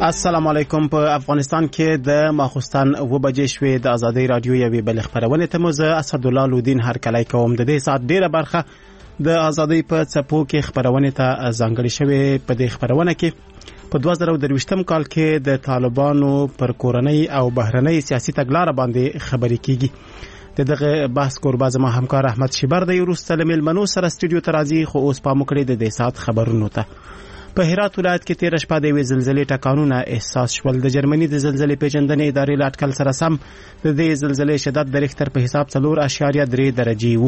السلام علیکم. په افغانستان کې د ماخوستن 2 بجې شوې د ازادي رادیو یوې بل خبرونه ته مزه اسد الله لودین هر کله کوم د دې سات ډیره برخه د ازادي په څپو کې خبرونه ته ځانګړې شوې. په دې خبرونه کې په 2023 کال کې د طالبانو پر کورنۍ او بهرنۍ سیاسي تګلارې باندې خبرې کیږي. دغه بحث قربا زما همکار احمد شیبر د یورستل ملمنو سره استودیو ته راځي. خو اوس په مکړې د دې سات خبرونو ته په هرات ولایت کې 13 شپه د زلزلې ټکانونه احساس شول. د جرمني د زلزلې پیژندنې ادارې لاټکل سره سم د دې زلزلې شدت د ریختر په حساب 4.3 درجې وو.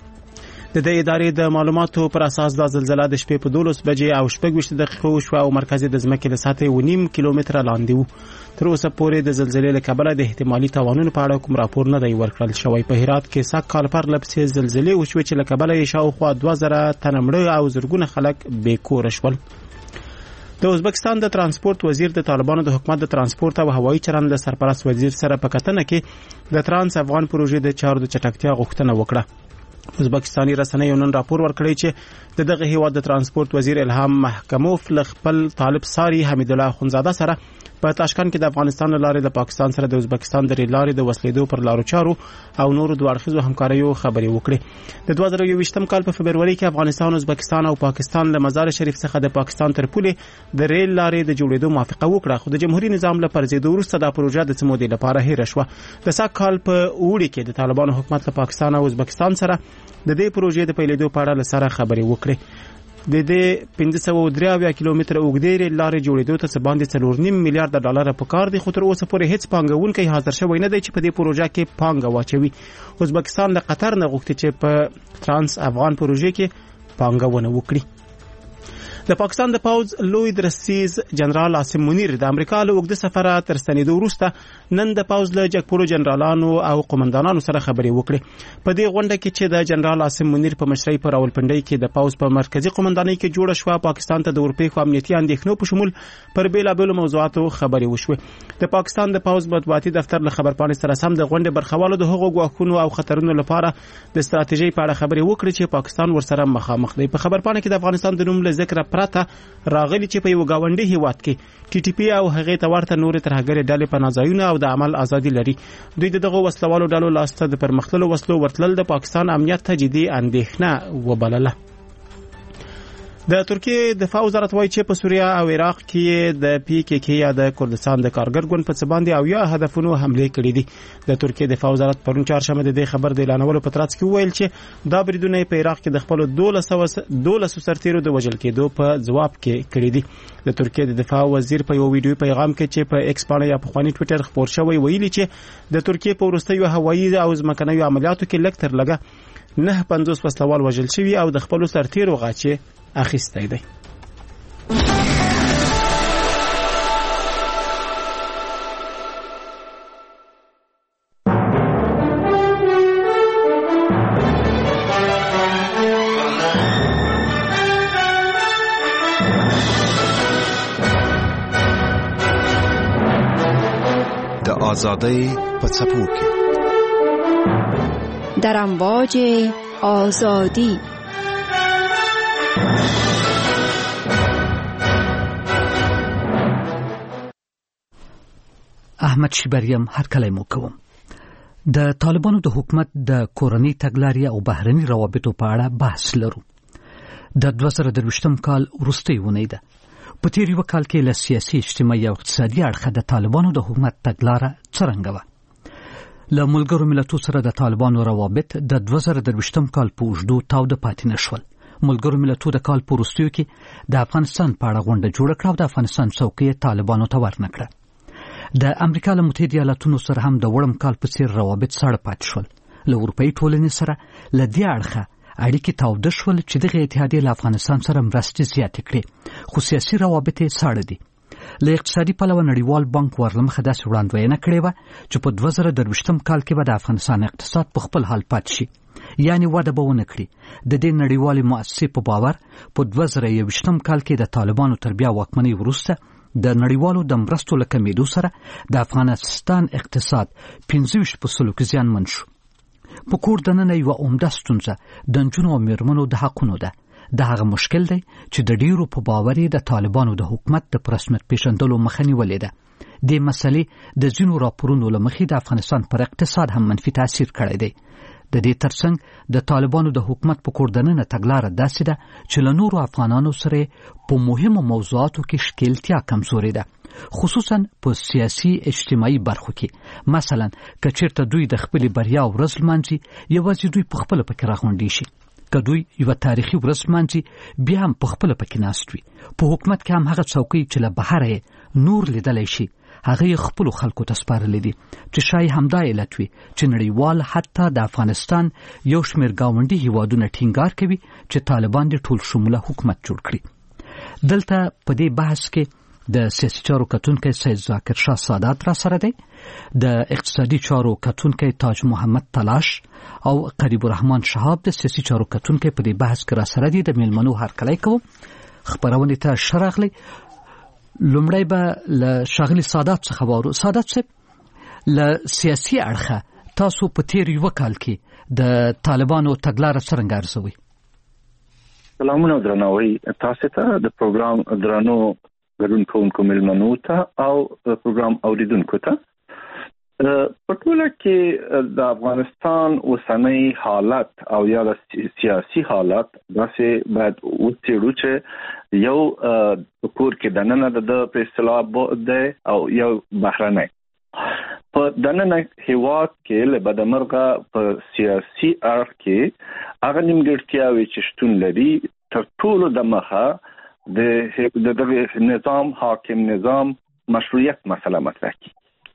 د دې ادارې د معلوماتو پر اساس د زلزلې د شپې په 12 بجې او 20 دقیقو شو او مرکزي د ځمکې له سطحې 1.5 کیلومتره لاندې وو. تر اوسه پورې د زلزلې له کبله د احتمالي تاوانونو په اړه کوم راپور نه دی ورکړل شوی. په هرات کې ساک کال پر لپسې زلزلې وشوې چې له کبله یې شاوخوا 2000 تنه مړه او زرګونه خلک بې کور شول. د ازبکستان د ترانسپورت وزیر د طالبانو د حکومت د ترانسپورت او هوایي چلند د سرپرست وزیر سره په کتنه کې د ترانس افغان پروژې د چارو د چټکتیا غوښتنه وکړه. ازبکستاني رسنیو نن راپور ورکړی چې د دغه هیواد د ترانسپورت وزیر الهام محکموف له خپل طالب ساری حمید الله خونزاده سره په تاشکند کې د افغانستان لارې د پاکستان سره د ازبکستان د لارې د وسلیدو پر لارو چارو او نورو دوه اړخیزو همکاریو خبرې وکړې. د 2023 کال په فبرवरी کې افغانستان، ازبکستان او پاکستان له مزار شریف څخه د پاکستان تر پولې د ریل لارې د جوړېدو موافقه وکړه. خو د جمهوریت نظام له پرځېدو وروسته دا پروژه د څه مودې لپاره هېره شوه. د ساک کال په اوړي کې د طالبانو حکومت له پاکستان او ازبکستان سره د دې پروژې د پیلېدو په اړه سره خبرې وکړې. د دې 593 کیلومتره اوږدې لارې جوړېدو ته باندې 4.5 میلیارډ ډالر په کار دي. خو تر اوسه پورې هیڅ پانګونکی حاضر شوی نه دی چې په دې پروژه کې پانګه واچوي. ازبکستان له قطر نه غوښتي چې په ترانس افغان پروژه کې پانګونه وکړي. د پاکستان د پوز لوی درسیز جنرال عاصم منیر د امریکا له وګړو سفر تر ستنېدو وروسته نن د پوز له جګپورو جنرالانو او قومندانانو سره خبرې وکړې. په دې غونډه کې چې د جنرال عاصم منیر په مشرۍ پر راولپنډۍ کې د پوز په مرکزی قومندانۍ کې جوړه شوه، پاکستان ته د اورپیښو امنیتي اندېښنو په شمول پر بیلابېلو موضوعاتو خبرې وشوې. د پاکستان د پوز مطبوعاتي دفتر له خبرپاڼې سره سم د غونډې برخوالو د هغو ګواښونو او خطرونو لپاره د ستراتیژۍ په اړه خبرې وکړې چې پاکستان ورسره مخامخ دی. په خبرپاڼې کې د افغانستان د نوم له ذکر پرته راغلي چې په یو گاونډي هیواد کې ټي ټي پی او هغه ته ورته نور ترهګر ډلې په نازایونه او د عمل ازادي لري. دوی دغه وسلوالو ډلو لاسته د پرمختللو وسلو ورتلل د پاکستان امنیت ته جدي اندېښنه وبلله. د ترکیه دفاع وزارت وایي چې په سوریه او عراق کې د پی کې کې یا د کردستان د کارګر ګوند په څه باندې او یا هدفونو حمله کړې دي. د ترکیه دفاع وزارت پرون چهارشنبه د دې خبر د اعلانولو په ترڅ کې ویل چې دا بریدونه په عراق کې د خپل 12 سرتیرو د وژل کېدو په جواب کې کړې دي. د ترکیه د دفاع وزیر په یو ویډیو پیغام کې چې په ایکس باندې یا په خواني ټوئیټر خبر شوی ویلي چې د ترکیه په وروستیو هوایي او ځمکنیو عملیاتو کې لږ تر لږه 950 وسلوال وژل شوي او د خپل سرتیرو غاچې اخیستی دی. د آزادی په څپو کې در امواج آزادی. احمد شیبریم هر کله مو کوم. د طالبانو د حکومت د کورنۍ تګلارې او بهرني روابطو په اړه بحث لرو. د 2023 کال وروستۍ ونې ده. په تیر یو کال کې له سیاسي، اجتماعي او اقتصادي اړخه د طالبانو د حکومت تګلاره څرنګه وه؟ له ملګرو ملتونو سره د طالبانو روابط د 2023 کال په اوږدو تاوده پاتې نشول. ملګرو ملتونو د کال په وروستیو کې د افغانستان په اړه غونډه جوړه کړه او د افغانستان څوکۍ طالبانو ته ورنکړه. د امریکا له متحده ایالاتونو سره هم د وړم کال په څیر روابط ساړه پاتې شول. له اروپایي ټولنې سره له دې اړخه اړیکې تاوده شول چې دغه اتحادیه له افغانستان سره مرستې زیاتې کړې، خو سیاسي روابط یې ساړه دي. له اقتصادي پلوه نړیوال بانک ورلمخه داسې وړاندوینه کړې وه چې په 2023 کال کې به د افغانستان اقتصاد په خپل حال پاتې شي، یعنی وده به ونه کړي. د دې نړیوالې مؤسسې په باور په 2023 کال کې د طالبانو تر بیا واکمنۍ وروسته د نړیوالو د مرستو له کمیدو سره د افغانستان اقتصاد 25% کې زیانمن شو. په کور دننه یوه عمده ستونزه د نجونو او میرمنو د حقونو ده. د هغه مشکل دی چې د ډیرو په باور د طالبانو د حکومت د رسمیت پیژندلو مخه نیولې ده. د مسلې د ځینو راپورونو له مخې د افغانستان پر اقتصاد هم منفي تاثیر کړی دی. د دې ترڅنګ د طالبانو د حکومت په کور دننه تګلاره داسې ده چې له نورو افغانانو سره په مهمو موضوعاتو کې ښکیلتیا کمزورې ده، خصوصا په سیاسي اجتماعي برخو کې. مثلا که چېرته دوی د خپلې بریا ورځ لمانځي، یوازې دوی په خپله پکې راغونډې شي. که دوی یوه تاریخي ورځ لمانځي، بیا هم په خپله پکې ناست وي. په حکومت کې هم هغه څوکۍ چې له بهره نور لیدلی شي، هغه یې خپلو خلکو ته سپارلی دي، چې شاید همدا علت وي چې نړیوال حتی د افغانستان یو شمېر ګاونډي هیوادونه ټینګار کوي چې طالبان د ټول شموله حکومت جوړ کړي. دلته په دې بحث کې د سیاسي چارو کتونکی سید ذاکر شاه سادات را سره دی، د اقتصادي چارو کتونکی تاج محمد تلاش او قریب الرحمن شهاب د سیاسي چارو کتونکی په دې بحث کې را سره دي. د میلمنو هرکلی کوم. خبرونې ته ښه راغلی. لومړی به له ښاغلي سادات څخه واورو. سادات صاحب، له سیاسي اړخه تاسو په تیر یوه کال کې د طالبانو تګلاره څرنګه ارزوئ؟ سلامونه درناوی تاسو ته، د پروګرام درنو ګډون کوونکو میلمنو ته او پروګرام اوریدونکو ته. په ټوله کې د افغانستان اوسنی حالت او یا د سیاسي حالت داسې باید وڅېړو چې یو کور کې دننه د په اصطلاح دی او یو بهرنی. په دننه هیواد کې له بدمرغه په سیاسي اړخ کې هغه نیمګړتیاوې چې شتون لري تر ټولو د مخه د نظام حاکم نظام مشروعیت مسله مطرح کی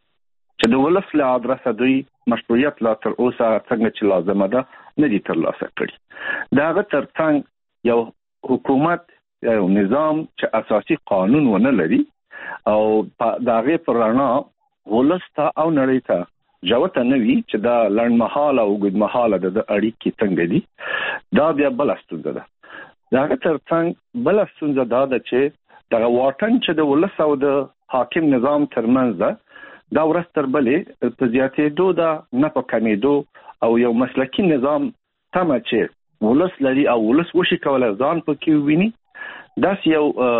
چې د ولس له ادرسه دوی مشروعیت لا تر اوسه څنګه چې لازمه ده نه دي ترلاسه کړي. دا هغه ترڅنګ یو حکومت یو نظام چې اساسي قانون ونه لري او د هغې پر رڼا ولس ته او نړۍ ته جوته نه وي چې دا لنډمهاله او اوږدمهاله د اړیکې څنګه دي. دا بیا بله ستونزه ده. د هغه ترڅنګ بله ستونزه دا ده چې دغه واټن چې د ولس او د حاکم نظام ترمنځ ده، دا ورځ تر بلې په زیاتېدو ده، نه په کمېدو. او یو مسلکي نظام تمه چې ولس لري او ولس وشي کولی ځان پکې وویني، داسې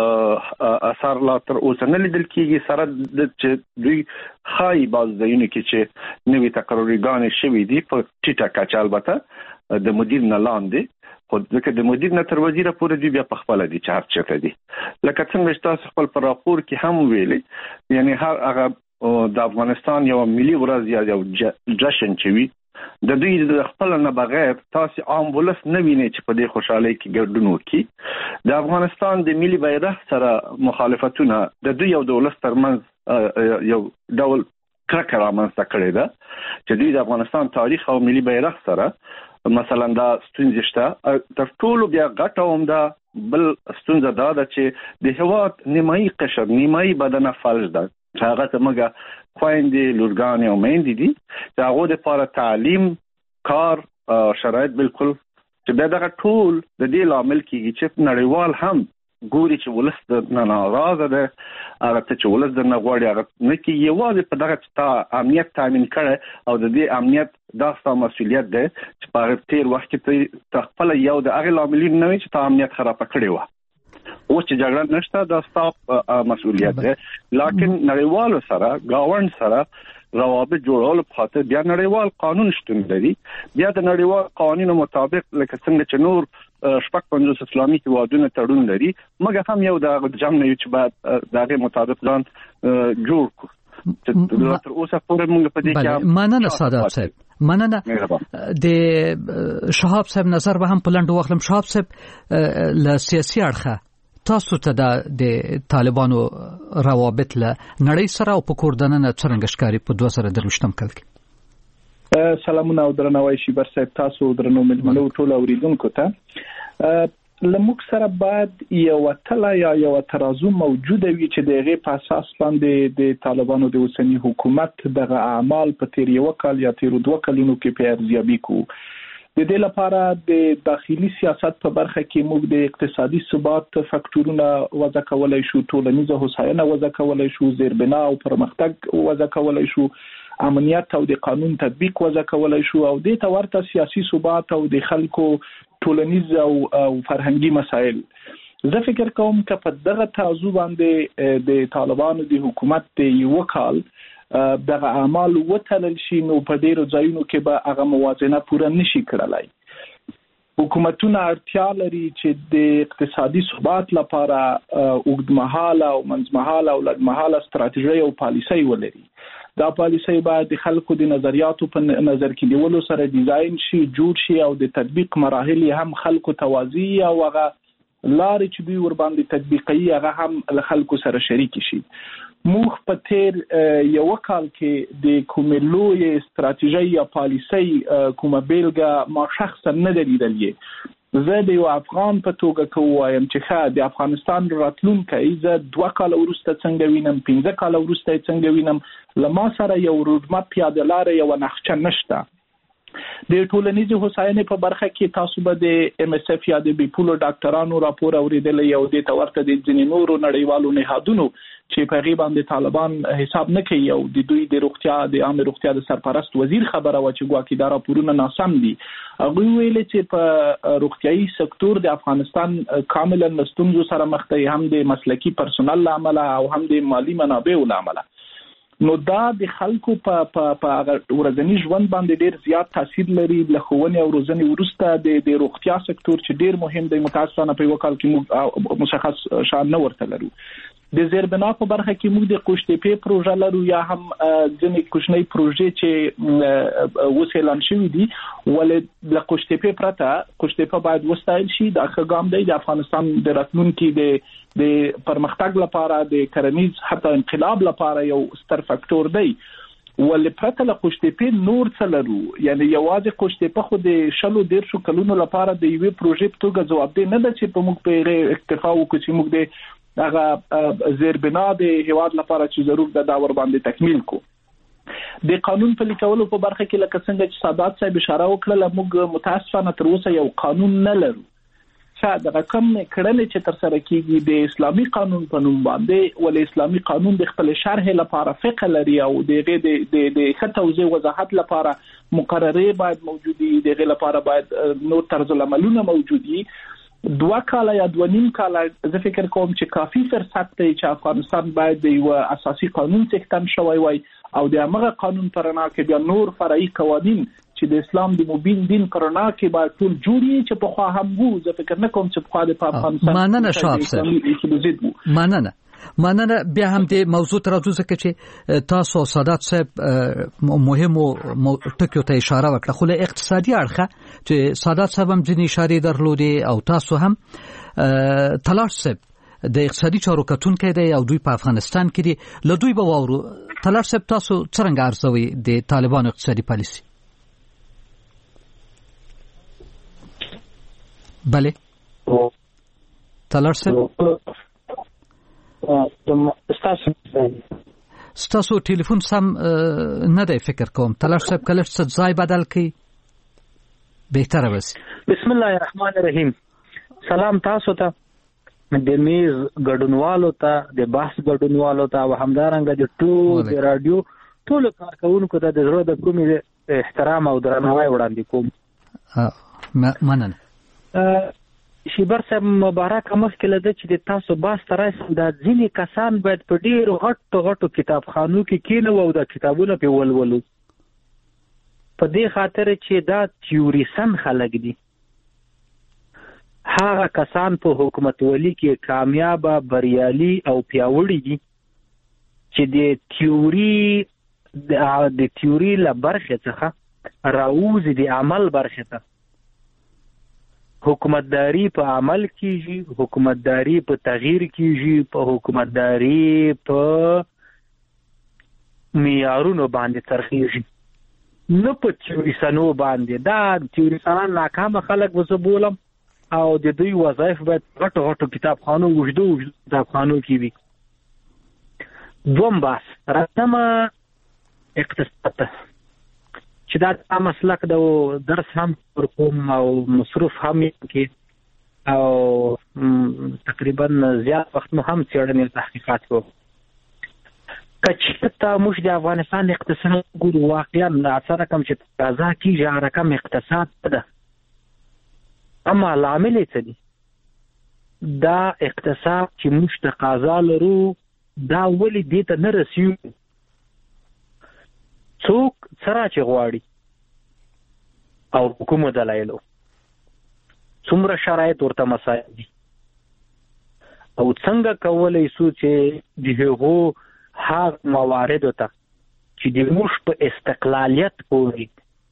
یو اثر لا تر اوسه نه لیدل کېږي. سره چې دوی ښایي بعض ځایونو کې چې نوې تقررګانې شوي دي په ټیټه کچه، البته د مدیر نه لاندې، خو ځکه د مدیر نه تر وزیره پورې دوی بیا په خپله دي چې هر چېرته دي. لکه څنګه چې تاسو خپل په راپور کې هم ویلي، یعنی هر هغه د افغانستان یو ملي ورځ یا یو جشن چې وي، د دوی د خپل نه بغیر تاسو عام ولس نه وینئ چې په دې خوشحالۍ کې ګډون وکړي. د افغانستان د ملي بیرغ سره مخالفتونه د دوی او د ولس ترمنځ یو ډول کرکه رامنځته کړې ده چې دوی د افغانستان تاریخ او ملي بیرغ سره مثلا دا ستونزې شته. تر ټولو بیا غټه عمده بل ستونزه دا ده چې د هېواد نیمایي قشر، نیمایي بدنه فلج ده، چې هغه ته موږ خویندې، لورګانې او میندې دي چې هغو دپاره تعلیم، کار، شرایط بالکل چې بیا دغه ټول د دې لامل کېږي چې نړیوال هم ګوري چې ولس درنه ناراضه ده، هغه ته چې ولس درنه غواړي هغه نه کېږي. یوازې په دغه چې تا امنیت تامین کړی او د دې امنیت دا ستا مسؤلیت دی چې په هغه تېر وخت کې ته خپله یو د هغې لاملین نه وي چې تا امنیت خرابه کړې وه. اوس چې جګړه نشته، دا ستا مسؤلیت دی. لکن نړیوالو سره، ګاونډ سره روابط جوړولو په خاطر بیا نړیوال قانون شتون لري. بیا د نړیوال قوانینو مطابق لکه څنګه چې نور 50 اسلامي هیوادونه تړون لري، موږ هم یو د جمع نه یو چې باید د هغې مطابق ځان جوړ کړو. تر اوسه پورې موږ په دې کې مننه سادات صاحب، مننه. د شهاب صاحب نظر به هم په لنډو واخلم. شهاب صاحب، له سیاسي اړخه تاسو ته د طالبانو روابط له نړۍ سره او په کور دننه څرنګه ښکاري په 2023 کال کې؟ سلامونه او درناوی شیبر صاحب، تاسو درنو ملمنو ټول اوریدونکو ته. لموږ سره باید یو تله یا یو ترازو موجوده وي چې د هغې په اساس باندې د طالبانو د اوسني حکومت دغه اعمال په تیر یو کال یا تیر 2 کلونو کې په ارزیابي کوو. د دې لپاره د داخلي سیاست په برخه کې موږ د اقتصادي ثبات فاکټورونه وضع کولای شو، ټولنیزه هوساینه وضع کولای شو، زیربنا او پرمختګ وضع کولای شو، امنیت او د قانون تطبیق وضع کولای شو او د تورته سیاسي ثبات او د خلکو ټولنیز او فرهنګي مسایل. زه فکر کوم چې په دغه ترازو باندې د طالبانو د حکومت د یو کال دغه اعمال وتلل شي نو په ډیرو ځایونو کې به هغه موازنه پوره نشي کړلای. حکومتونه اړتیا لري چې د اقتصادي ثبات لپاره اوږدمهاله او منځمهاله او لږمهاله ستراتیژي او پالیسي ولري. دا پالیسي باید د خلکو د نظریاتو په نظر کې نیولو سره ډیزاین شي، جوړ شي او د تطبیق مراحل هم خلکو توازی او هغه لارې چې دوی ور باندې تطبیقي هغه هم له خلکو سره شریک شي. موږ په تیر یو کال کې د کومې لوی ستراتیژي یا پالیسي کومه بیلګه ما شخصا نه لیدلې. زه د یو افغان په توګه کوم چې د افغانستان راتلونکی زه 2 کال وروسته څنګه وینم، 15 کال وروسته څنګه وینم، لما سره یو روډمپ پیاده لار یو نقشه نشته. د ټولنیزې هوساینې په برخه کې تاسو به د ام اس اف یا د بیپولو ډاکټرانو راپور اوریدلې او د تورته د ځینې نورو نړیوالو نهادونو چې په غیبه باندې طالبان حساب نه کوي او د دوی د روغتیا د عام روغتیا د سرپرست وزیر خبره و چې ګواکې دا راپورونه ناسم دي. هغه ویل چې په روغتيایي سکتور د افغانستان کاملا ستونزو سره مخ دی، هم د مسلکی پرسونل عمله او هم د مالی منابعو عمله. نو دا د خلکو په ورځني ژوند باندې ډیر زیات تاثیر لري. له ښوونې او روزنې وروسته د روغتیا سکتور چې ډیر مهم دی، متاسفانه په یو کال کې مشخص شان نه ورته لرو. د زیربنا په برخه کې موږ د قوشتېپې پروژه لرو یا هم ځینې کوچنۍ پروژې چې اوس اعلان شوي دي، ولې د قوشتېپې پرته قوشتېپه باید وستایل شي. دا ښه ګام دی د افغانستان د راتلونکي د پرمختګ لپاره، د کرنیز حتی انقلاب لپاره یو ستر فاکتور دی. ولې پرته له قوشتېپې نور څه لرو؟ یعنی یوازې قوشتېپه خو د 10 کلونو لپاره د یوې پروژې په توګه ځوابدeh نه ده چې په موږ په اکتفا وکړو چې موږ د هغه زیربنا د هیواد لپاره چې ضرور د داور باندې تکمیل کو. د قانون په لیکولو په برخه کې لکه څنګه چې سادات صاحب اشاره وکړه، موږ متاسفانه تر اوسه یو قانون نه لرو. د رقم کړنې چې تر سره کیږي د اسلامي قانون په نوم باندې، ول اسلامي قانون د خپل شرح لپاره فقه لري او د توضیح وضاحت لپاره مقررې باید موجودي، د لپاره باید نور طرز العملونه موجودي. 2 کال یا 2.5 کال زه فکر کوم چې کافي فرصت دی چې افغانستان باید د یو اساسي قانون څخه شوی وای او د هغه قانون پرنا کې بیا نور فرعي قوانين چې د اسلام د مبین دین پرنا کې باید ټول جوړي چې په خوا هم وو. زه فکر نه کوم چې په خوا د افغانستان مننه شاب مننه مننه. بیا هم د موضوع تر اوسه چې تاسو سادات صاحب مهمو ټکو ته اشاره وکړه، خو له اقتصادي اړخه چې سادات صاحب هم ځینې اشاره درلودې او تاسو هم تلاش صاحب د اقتصادي چارو کتونکو دی او دوی په افغانستان کې دي، له دوی به واورو. تلاش صاحب تاسو څنګه ارزوي د طالبانو اقتصادي پالیسي؟ بله تلاش صاحب ستاسو ټلیفون سم نه دی فکر کوم. تلاش صاحب کله څه ځای بدل کړي بهتره وسی. بسم الله الرحمن الرحیم. سلام تاسو ته، د میز ګډونوالو ته، د بحث ګډونوالو ته او همدارنګه د ټول د رادیو ټول کارکونکو ته د زړه د کومې احترام او درناوی وړاندې کوم. مننه. شیبر صاحب مبارک مخکې لده چې د تاسو باس ترایسم د ځینې کسان باید په ډیرو غټو کتابخانو کې کینو او د کتابونو په ولولو، په دې خاطر چې دا تیوریسن خلک دي. هغه کسان په حکومت ولی کې کامیاب، بریالي او پیاوړي دي چې د تیوري له برخې څخه راوځي د عمل برخې ته. حکومتداری په عمل کیږي، حکومتداری په تغییر کیږي، په حکومتداری په معیارونو باندې ترخیږي، نه په تیوریسنو باندې. دا تیوریسنان ناکامه خلک وزه بولم او د دوی وظایف باید غټو کتابخانو وجدو کتابخانو کې وي. دوم بحث راتمه اقتصاد چې دا مسلک د درس هم پر کوم او مصروف هم کې او تقریبا زیات وخت مو هم څېړنې تحقیقات کوو. کچته موږ د افغانستان اقتصاد ګورو واقعا اثر کم چې تازه کیږي هغه رقم اقتصاد ده، اما لامل څه دي؟ دا اقتصاد چې موږ تقاضا لرو دا ولې دې ته نه رسیږي؟ څوک سره چې غواړي او کومو دلایلو څومره شرایط ورته مساعد دي او څنګه کولای شو چې د هغو هغه موارد ته چې د موږ په استقلالیت پورې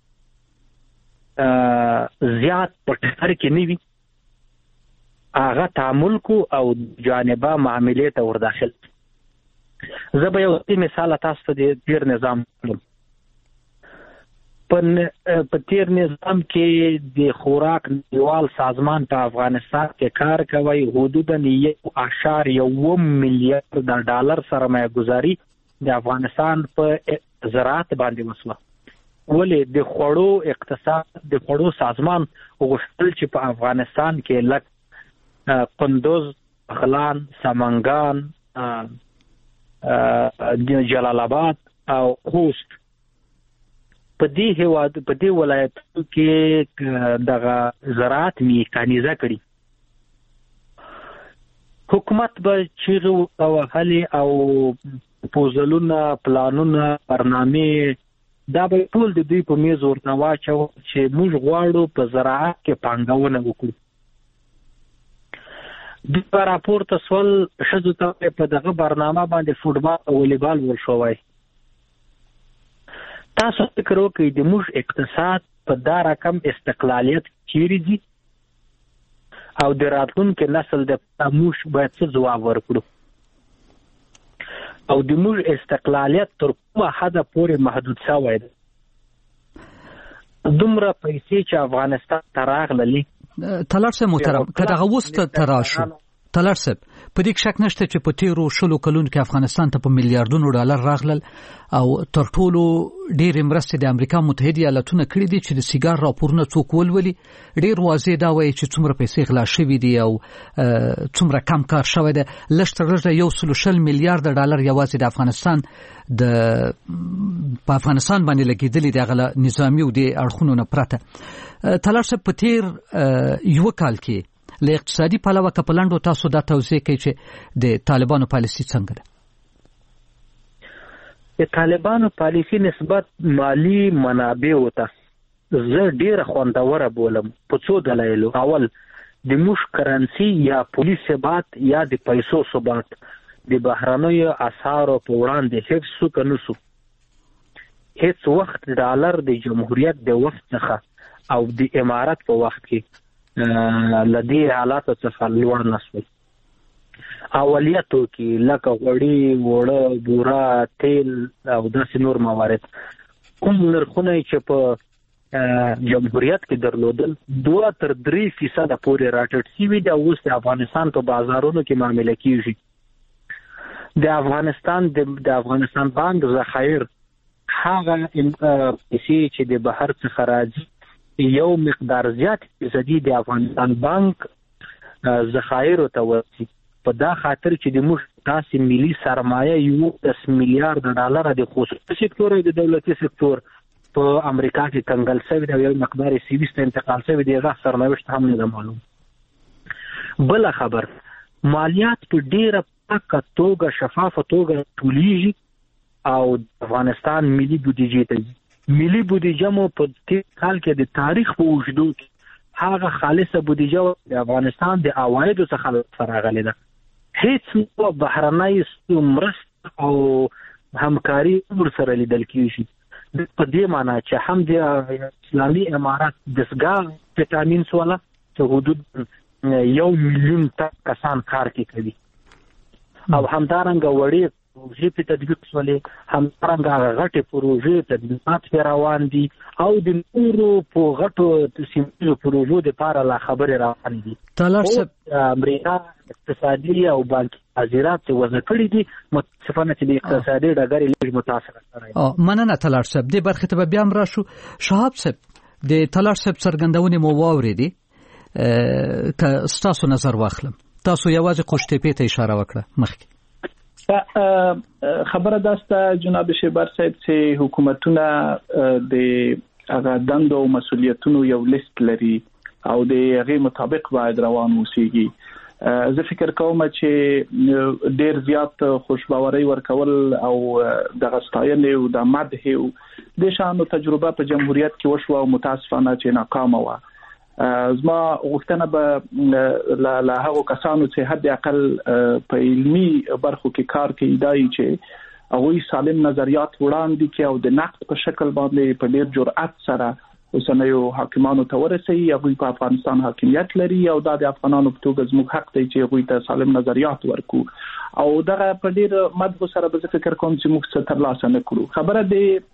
زیات پټر کې نه وي هغه تعامل کو او جانبه معاملې ته ورداخل. زه به یو مثال تاسو ته د تیر نظام کوم. په تیر نظام کې د خوراک نړیوال سازمان په افغانستان کې کار کوي، حدوداً 1.1 میلیارډ ډالر سرمایه گذاري د افغانستان په زراعت باندې وسوه. ولې د خوړو اقتصاد د خوړو سازمان غوښتل چې په افغانستان کې لک قندوز، بغلان، سمنګان، جلال آباد او خوست په دې ولایتونو کې دغه زراعت میکانیزه کړي. حکومت به چیغې وهلې او پروپوزلونه، پلانونه، برنامې دا به ټول د دوی په میز ورته واچو چې موږ غواړو په زراعت کې پانګونه وکړو. دوی به راپورته سول ښځو ته په دغه برنامه باندې فوټبال او والیبال ورشوی. تاسو فکر وکړئ د موږ اقتصاد په دا رقم استقلالیت چیرې دي او د راتلونکي نسل د موږ باید څه ځواب ورکړو او د موږ استقلالیت تر کومه حده پورې محدود شوی دی. دومره پیسې چې افغانستان ته راغللې طلال صاحب محترم که دغه اوس ته راشو طلال صاحب په دې شک نشته چې په تیرو 20 کلونو کې افغانستان ته په میلیارډونو ډالر راغلل او تر ټولو ډېر مرستې د امریکا متحده ایالاتونو کړې دي چې د سیګار راپورونه څوک ولولي ډېر واضح دا وایي چې څومره پیسې غلا شوي دي او څومره کم کار شوی دی. لږ تر لږه 120 میلیارډ ډالر یوازې د افغانستان په افغانستان باندې لګېدلي دي هغه نظامي او د اړخونو نه پرته. طلال صاحب په تیر یو کال کې له اقتصادي پلوه کپلانډو تاسو دا توضیح کوي چې د طالبانو پالیسي څنګه ده؟ د طالبانو پالیسي نسبت مالی منابع وته زه ډیره خوندوره بولم په څو دلایلو. اول د موږ کرنسي یا پولیس ثبات یا د پیسو ثبات د بهرنیو اسعارو په وړاندې حفظ وکړو. هیڅ وخت ډالر د جمهوریت د وخت څخه او د امارت په وخت کې لدی حالاتو څخه لوړ نشوي. اولیتو کې لکه غوړي، وړه، بوره، تیل او داسې نور موارد کوم نرخونه چې په جمهوریت کې درلودل 2 تر 3% پورې راټیټ شوي دي او اوس د افغانستان په بازارونو کې معامله کیږي. د افغانستان بانک ذخایر هغه پیسې چې د بهر څخه راځي یو مقدار زیات فیصدي د افغانستان بانک ذخایر ته ورسي. په دا خاطر چې د موږ تاسو ملي سرمایه 10 میلیارډ ډالر د خصوصي سکتور او د دولتي سکتور په امریکا کې کنګل شوی دی، یو مقدار سیویس ته انتقال شوی دی، هغه سرنوشت هم نه معلوم. بل خبر مالیات په ډیره پاکه توګه شفافه توګه ټولیږي او افغانستان ملي بودیجې ته ملي بودیجه مو په تیر کال کې د تاریخ په اوږدو کې هغه خالصه بودیجه د افغانستان د عوایدو څخه راغلې ده. هیڅ بهرنۍ مرسته او همکاري ورسره لیدل کیږي. په دې معنی چې هم د اسلامي امارات دستګاه تامین سواله چې حدود 1 میلیون کسان کار کوي او همدارنګه وړي پروژې په تطبیق سولې، همدارنګه غټې پروژې تطبیقات روان دي او د نورو په غټو سیمو پروژو د لپاره لا خبرې روان دي. طلال صاحب امریکا اقتصادي او بانکي حاضرات وضع کړي دي متاسفانه چې د اقتصادي ډګر لږ متاثر کړی. مننه طلال صاحب. دې برخه ته بیا هم راشو. شهاب صاحب د طلال صاحب څرګندونې مو واورېدې که ستاسو نظر واخلم. تاسو یوازې قوشتېپې ته اشاره وکړه مخکې. خبره داسته جناب شیبر صاحب چې حکومتونه د هغه دندو او مسولیتونو یو لیست لري او د هغه مطابق باید روان اوسېږي. زه فکر کوم چې ډیر زیات خوشباوري ورکول او د غستاینې او د مدح او د شانو تجربه په جمهوریت کې وشو او متاسفانه چې ناکامه و. زما غوښتنه به له هغو کسانو چې حد اقل په علمي برخو کې کار کوي دای چې هغه سالم نظریات وړاندې کوي او د نقد په شکل باندې په ډیر جرأت سره اوسنیو حاکمانو ته ورسي. هغه په افغانستان حاکمیت لري او د افغانانو په توګه زموږ حق دی چې هغه ته سالم نظریات ورکو او دغه په ډیر مدغه سره به فکر کوم چې موږ څه ترلاسه نکړو. خبره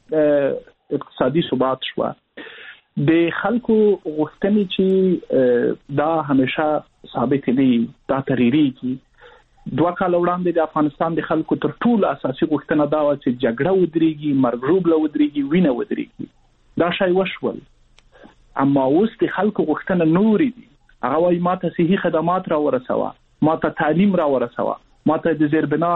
د اقتصادي ثبات شو. د خلکو غوښتنې چې دا همیشه ثابت دي دا تغیریږي. 2 کال وړاندې د افغانستان د خلکو تر ټولو اساسي غوښتنه دا و چې جګړه ودرېږي، مرګ له ودرېږي، وینه ودرېږي. دا شای وشول. اما اوس د خلکو غوښتنه نورې دي. هغه وايي ماته صحي خدمات را ورسوه، ماته تعلیم را ورسوه، ماته د زیربنا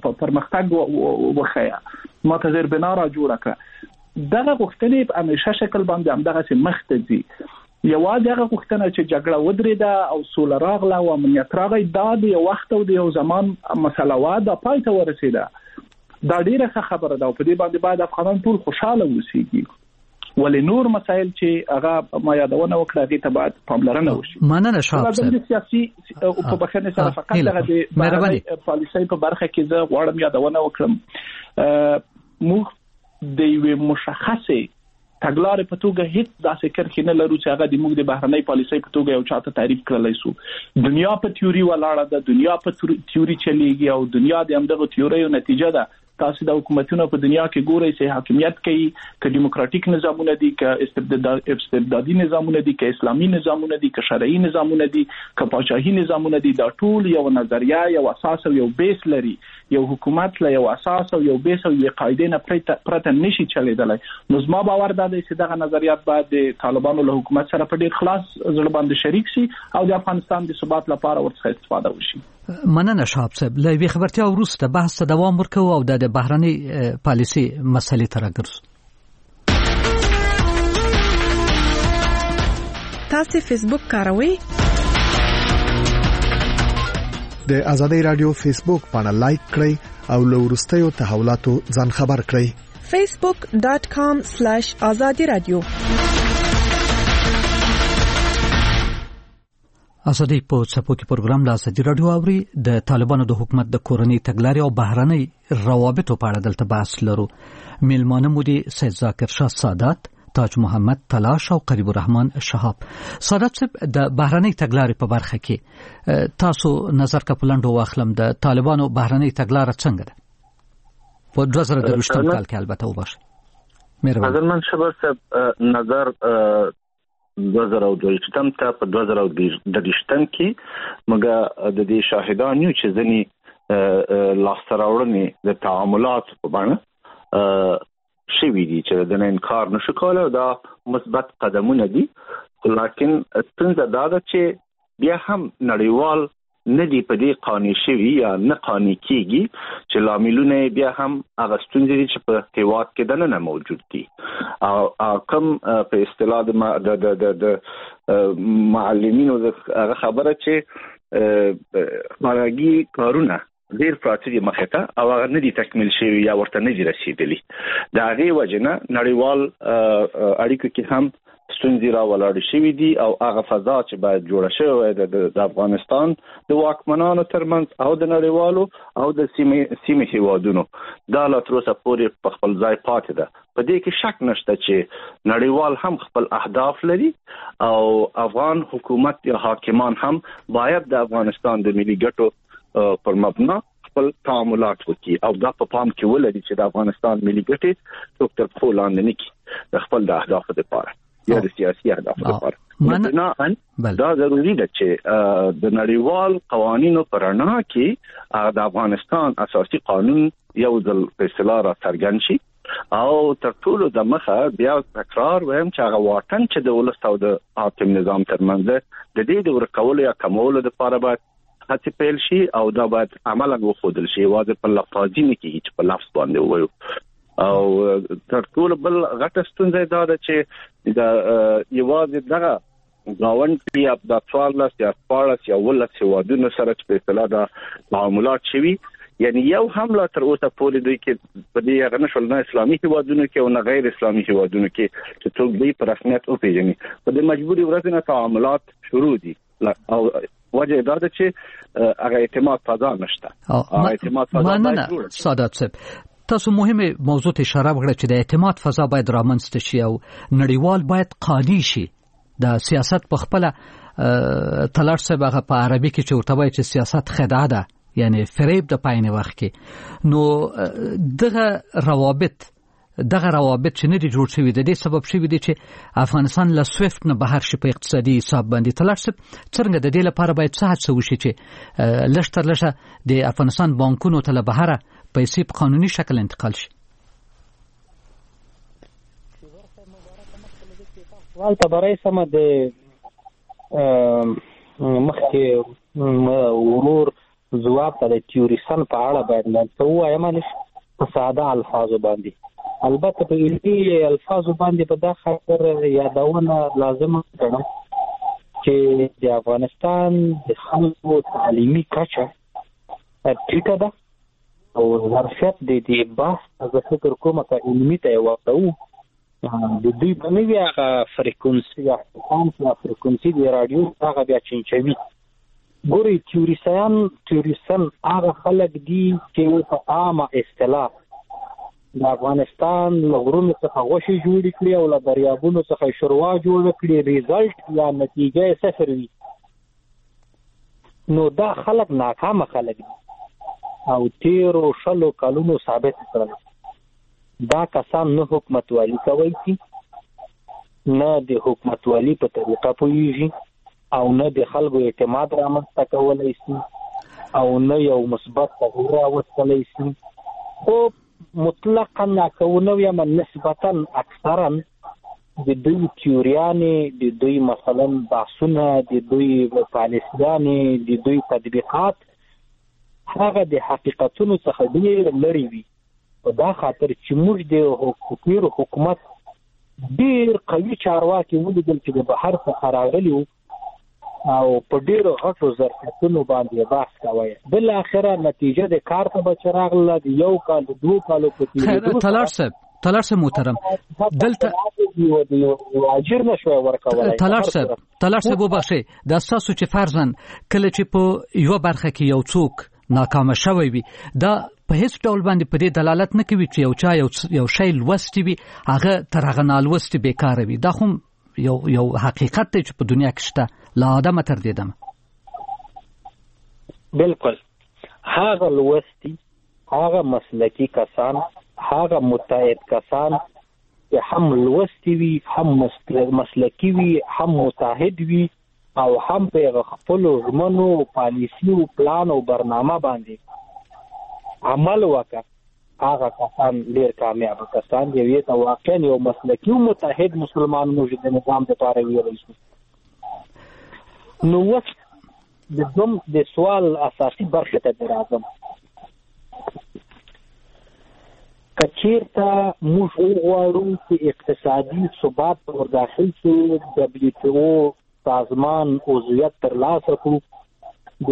پرمختګ وخیا، ماته زیربنا را جوړ کړه. دغه غوښتنې په همیشه شکل باندې همدغه سي مخته دي. یوازې هغه غوښتنه چې جګړه ودرېده او سوله راغله او امنیت راغی دا د یو وخت او د یو زمان مسله وه دا پای ته ورسېده. دا ډیره ښه خبره ده او په دې باندې باید افغانان ټول خوشاله اوسېږي. ولې نور مسایل چې هغه ما یادونه وکړه هغې ته باید پاملرنه وشي. مننه شاه صاحب. د سیاسي په بخښنې سره فقط دغه د بهرنۍ پالیسۍ په برخه کې زه غواړم یادونه وکړم. موږ د یوې مشخصې تګلارې په توګه هیڅ داسې کرښې نه لرو چې هغه د موږ د بهرنۍ پالیسۍ په توګه یو چاته تعریف کړلی سو. دنیا په تیوري ولاړه ده، دنیا په تیوري چلیږي او دنیا د همدغه تیوریو نتیجه ده. تاسو د حکومتونو په دنیا کې ګورئ چې حاکمیت کوي، که دیموکراتیک نظامونه دي، که استبدادي نظامونه دي، که اسلامي نظامونه دي، که شرعي نظامونه دي، که پاچاهي نظامونه دي، دا ټول یو نظریه، یو اساس او یو بیس لري. یو حکومت له یو اساس او یو بیس او یو قاعده نه پرته نشي چلیدلی. نو زما باور دا دی چې دغه نظریات باید د طالبانو له حکومت سره په ډیر خلاص زړه باندې شریک شي او د افغانستان د ثبات لپاره ورڅخه استفاده وشي. مننه شاه صاحب. له وی خبرتیا وروسته بحث ته دوام ورکوو او د بهرنۍ پالیسي مسلې ته راګرځو. تاسو فیسبوک کاروئ؟ د آزادۍ رادیو فیسبوک باندې لایک کړئ او له وروستیو تحولاتو ځان خبر کړئ. facebook.com/azadi radio. ازادي په څپو کې پروګرام لا ازادي رادیو اوري. د طالبانو د حکومت د کورنۍ تګلارې او بهرنۍ روابطو په اړه دلته بحث لرو. میلمانه مو دي سید ذاکر شاه سادات، تاج محمد تلاش او قریب الرحمن شهاب. سادات صاحب د بهرنۍ تګلارې په برخه کې تاسو نظر کپلند واخلم د طالبانو بهرنۍ تګلارې څنګه ده؟ په 2023 کال کې البته وباشه. مهرباني. حضرت شبر صاحب نظر 2022 ته په 2023 کې موږ د دې شاهدان یو چې ځنی لاستراوړنې د تعاملات په باندې شوي دي چې د انکار نشو کولای. دا مثبت قدمونه دي، لکن څنګه دا چې بیا هم نړیوال نه دی په دې قانوني شوی یا نه قانوني کیږي چې لاملونه بیا هم هغه ستونزې دي چې په هیواد کې دننه موجود دي او کوم په اصطلاح د معلمینو هغه خبره چې مارګي کارونه ډیر پراته دي مخه ته او هغه نه دي تکمیل شوی یا ورته نه دي رسیدلی. دا غي وجنه نړیوال اړیکو کې هم ستونزې راولاړې شوې دي او هغه فضا چې باید جوړه شوې د افغانستان د واکمنانو ترمنځ او د نړیوالو او د سیمې هیوادونو دا لا تر اوسه پورې په خپل ځای پاتې ده. په دې کې شک نشته چې نړیوال هم خپل اهداف لري او افغان حکومت یا حاکمان هم باید د افغانستان د ملي ګټو پر مبنا خپل تعاملات وکړي او دا په پام کې ولري چې د افغانستان ملي ګټې څوک تر پښو لاندې نه کړي د خپل د اهدافو لپاره یا د سیاسي اهدافو لپاره. دا ضروري ده چې د نړیوال قوانینو پر رڼا کې د افغانستان اساسي قانون یو ځل په اصطلاح را څرګند شي او تر ټولو د مخه بیا تکرار وایم چې هغه واټن چې د ولس او د حاکم نظام ترمنځ د دې د ورکولو یا کمولو لپاره باید هڅه پیل شي او دا باید عملاً وښودل شي، واځي په لفظي نه کې چې په لفظ باندې وایو. او تر ټولو بل غټه ستونزه دا ده چې دا یوازې دغه گاوند یا د 14 یا 14 یا 15 هیوادونو سره چې په اصطلاح د تعاملات شوي، یعنی یو هم لا تر اوسه پورې دوی کې په دې هغه نشول نه اسلامي هیوادونو کې او نه غیر اسلامي هیوادونو کې چې څوک دوی په رسمیت وپیژني. په دې مجبوري ورځ نه تعاملات شروع دي او وجه دا ده چې هغه اعتماد فضا نشته. هغه اعتماد فضا باید جوړ شي. سعادت صاحب، تاسو مهمه موضوع ته اشاره وکړه چې د اعتماد فضا باید رامنځته شي او نړیوال باید قانوني شي. د سیاست په خپل تلار صاحب هغه په عربي کې چې ورته وایي چې سیاست خدعه ده، یعنی فریب د پاینې وخت کې. نو دغه روابط چې نه دي جوړ شوي، د دې سبب شوي دي چې افغانستان له سویفت نه بهر شي په اقتصادي حساب باندې. تلار صاحب څنګه د دې لپاره باید څه هڅه وشي چې لږ تر لږه د افغانستان بانکونو ته له بهره پیسې په قانوني شکل انتقال شي؟ سوال ته برای سمه د مخکې ورور ځواب ته د تیوریسن په اړه باید څه ووایم په ساده الفاظو باندې. البته په علمي الفاظو باندې په دا خاطر یادونه لازمه ګڼم چې د افغانستان د خلکو تعلیمي کچه ټیټه ده او ظرفیت د دې بحث زه فکر کوم که علمي ته یې ورته د دوی په نوي هغه فریکونسي یا فریکونسي د راډیو هغه بیا چینچوي. ګورئ تیوریسن هغه خلک دي چې په عامه اصطلاح د افغانستان له غرونو څخه غوښې جوړې کړي او له دریابونو څخه شوروا جوړه کړي، ریزلټ یا نتیجه یې صفر وي. نو دا خلک ناکامه خلک دي او تیرو شلو کلونو ثابت کړل دا کسان نه حکومتوالي کوي شي، نه د حکومتوالي په طریقه پوهیږي او نه د خلکو اعتماد رامنځته کولی شي او نه یو مثبت تغییر راوستلی شي. خو مطلقا ناکونه یم نسبتا اکثرا د دوی تیوریانې، د دوی مثلا بحثونه، د دوی پالیسیانې، د دوی تطبیقات هغه د حقیقتونو څخه ډېر لرې وي. په دا خاطر چې موږ د حکومت ډېر قوي چارواکي ولیدل چې د بهر څخه راغلي وو او په ډېرو غټو ظرفیتونو باندې بحث کوي. بالاخره نتیجه د کار ته به چې راغله د 1 کال 2 کالو په تېرېدو تلار صاحب محترم دلته اجر نشوی ورکولی. تلار صاحب وبخښئ، دا ستاسو چې فرضاً کله چې په یوه برخه کې یو څوک ناکامه شوی وي، دا په هیڅ ډول باندې په دې دلالت نه کوي چې یو چا یو شی لوستی وي هغه تر هغه نالوستی بیکاره وي. دا خو یو حقیقت دی چې په دنیا کې شته، لا آدمه تر دې دمه. بالکل هغه لوستی، هغه مسلکی کسان، هغه متعهد کسان چې هم لوستی وي، هم مسلکی وي، هم متعهد وي او هم په خپلو ژمنو، پالیسي او پلان او برنامه باندې عمل وکړ، هغه کسان ډېر کامیاب کسان دي. یو ته واقعا یو مسلکی او متحد مسلمان موجود د نظام لپاره ویل شي. نو وخت د سوال اساسي برخه ته راځم. کچیرته موږ وغواړو چې اقتصادي ثبات ور داخل شي، WTO سازمان عضویت ترلاسه کړو، د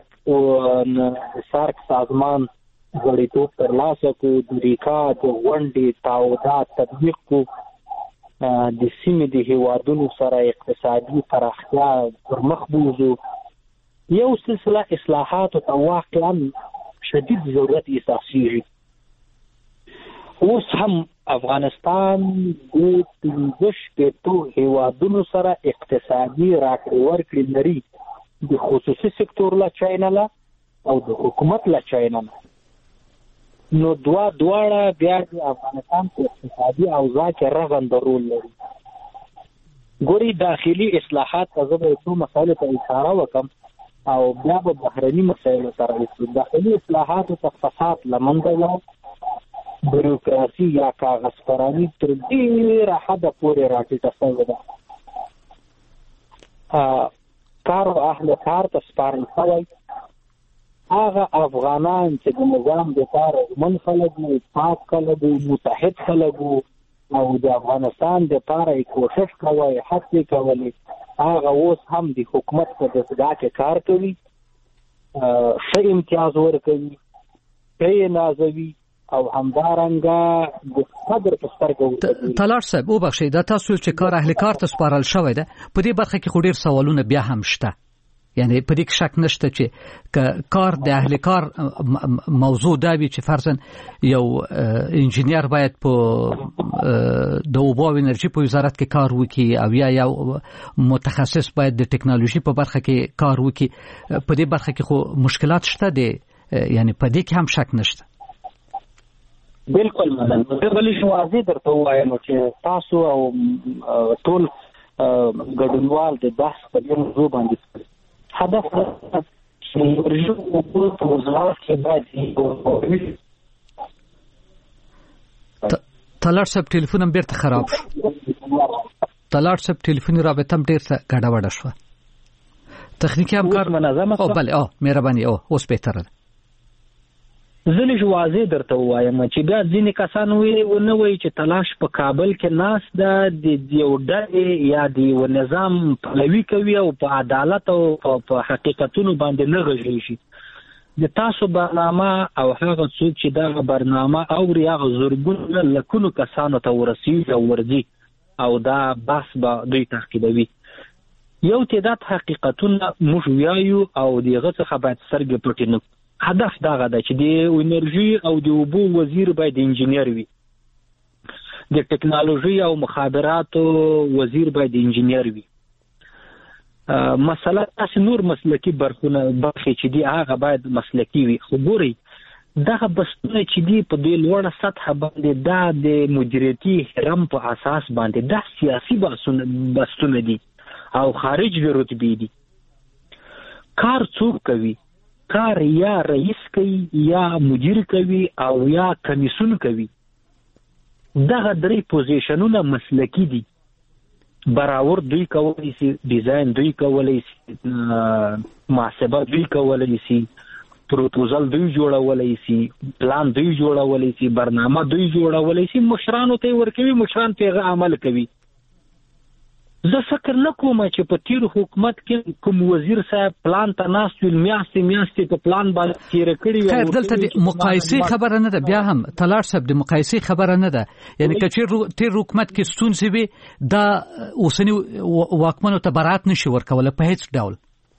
سارک سازمان غړیتوب ترلاسه کړو، د ریکا د غونډې تعهدات تطبیق کړو، د سیمې د هیوادونو سره اقتصادي پراختیا پر مخ بوځو. یو سلسله اصلاحاتو ته واقعا شدید ضرورت احساسېږي. اوس هم افغانستان د 15 هیوادونو سره اقتصادي راکړې ورکړې لري، د خصوصي سکتور له چینه له او د حکومت له چینه نه. نو دواړه بیا د افغانستان په اقتصادي اوضاع کې رغنده رول لري. ګوري داخلي اصلاحات ته زه به څو مسایلو ته اشاره وکړم او بیا به بهرني مسایلو سره وکړو. داخلي اصلاحاتو ته فساد له منځه ولاړ، بیروکراسي یا کاغذ پراني تر ډېره حده پورې راټیټه شوې ده. کار او اهل کار ته سپارل شوی هغه افغانان چې د نظام د لپاره من خلک وو، پاک خلک وو، متحد خلک وو او د افغانستان د لپاره کوشش کوي، هڅې کولې، هغه اوس هم د حکومت په دستګاه کې کار کوي، ښه امتیاز ورکوي، ښه نازوي او همدارنګه د قدر په سترګه طلال صاحب وبخښئ دا تاسو چې کار اهل کار ته سپارل شوی ده په دې برخه کې خو ډېر سوالونه بیا هم شته، یعنی په دې کې شک نشته چې کار د اهل کار موضوع دا وي چې فرضاً یو انجینیر باید په د اوبو او انرژي په وزارت کې کار وکړي او یا یو متخصص باید د ټکنالوژي په برخه کې کار وکړي، په دې برخه کې خو مشکلات شته دي، یعنی په دې کې هم شک نشته. بالکل مننه. زه بلې شو واضح درته وایم چې تاسو او ټول ګډونوال د بحث په دې موضوع باندې هدف طلال صاحب ټلیفون هم بیرته خراب شو. طلال صاحب ټلیفوني رابطه هم ډېر ګډوډه شوه. تخنیکي همکار منظمه بله مهرباني اوس بهتره ده. زه لږ واضح درته وایم چې بیا ځینې کسان ونه وایي چې تلاش په کابل کې ناست ده د یو ډلې یا د یو نظام پلوي کوي او په عدالت او په حقیقتونو باندې نه غږیږي شي. د تاسو برنامه او هغه څوک چې دغه برنامه اوري هغه زرګونه لکونو کسانو ته ورسیږي او ورځي او دا بحث به دوی تعقیبوي. یو تعداد حقیقتونه موږ وایو او دغه څخه باید سترګې پټې نه. هدف دغه ده چې د انرژي او د اوبو وزیر باید انجینیر وي، د ټکنالوژي او مخابراتو وزیر باید انجینیر وي. مسله تاسو نور مسلکی برخې چې دي هغه باید مسلکی وي. خو ګورئ دغه بحثونه چې دي په دې لوړه سطح باندې دا د مدیریتي هرم په اساس باندې دا سیاسي بحثونه دي او خارج د رتبې دي. کار څوک کوي؟ کار یا رئیس کوي یا مدیر کوي او یا کمیسون کوي. دغه درې پوزیشنونه مسلکی دي. براور دوی کولی شي، ډیزاین دوی کولی شي، محاسبه دوی کولی شي، پروپوزل دوی جوړولی شي، پلان دوی جوړولی شي، برنامه دوی جوړولی شي، مشرانو ته ورکوي، مشران په عمل کوي. زه فکر نه کوم چې په تیر حکومت کې کوم وزیر صاحب پلان ته ناست وي میاشتې په پلان باندې تیر کړی وي. خیر دلته د مقایسې خبره نه ده، بیا هم طلال صاحب د مقایسې خبره نه ده، یعنی که چېرې تیر حکومت کې ستونزې وي دا اوسني واکمنو ته برات نشي ورکولی په هیڅ ډول.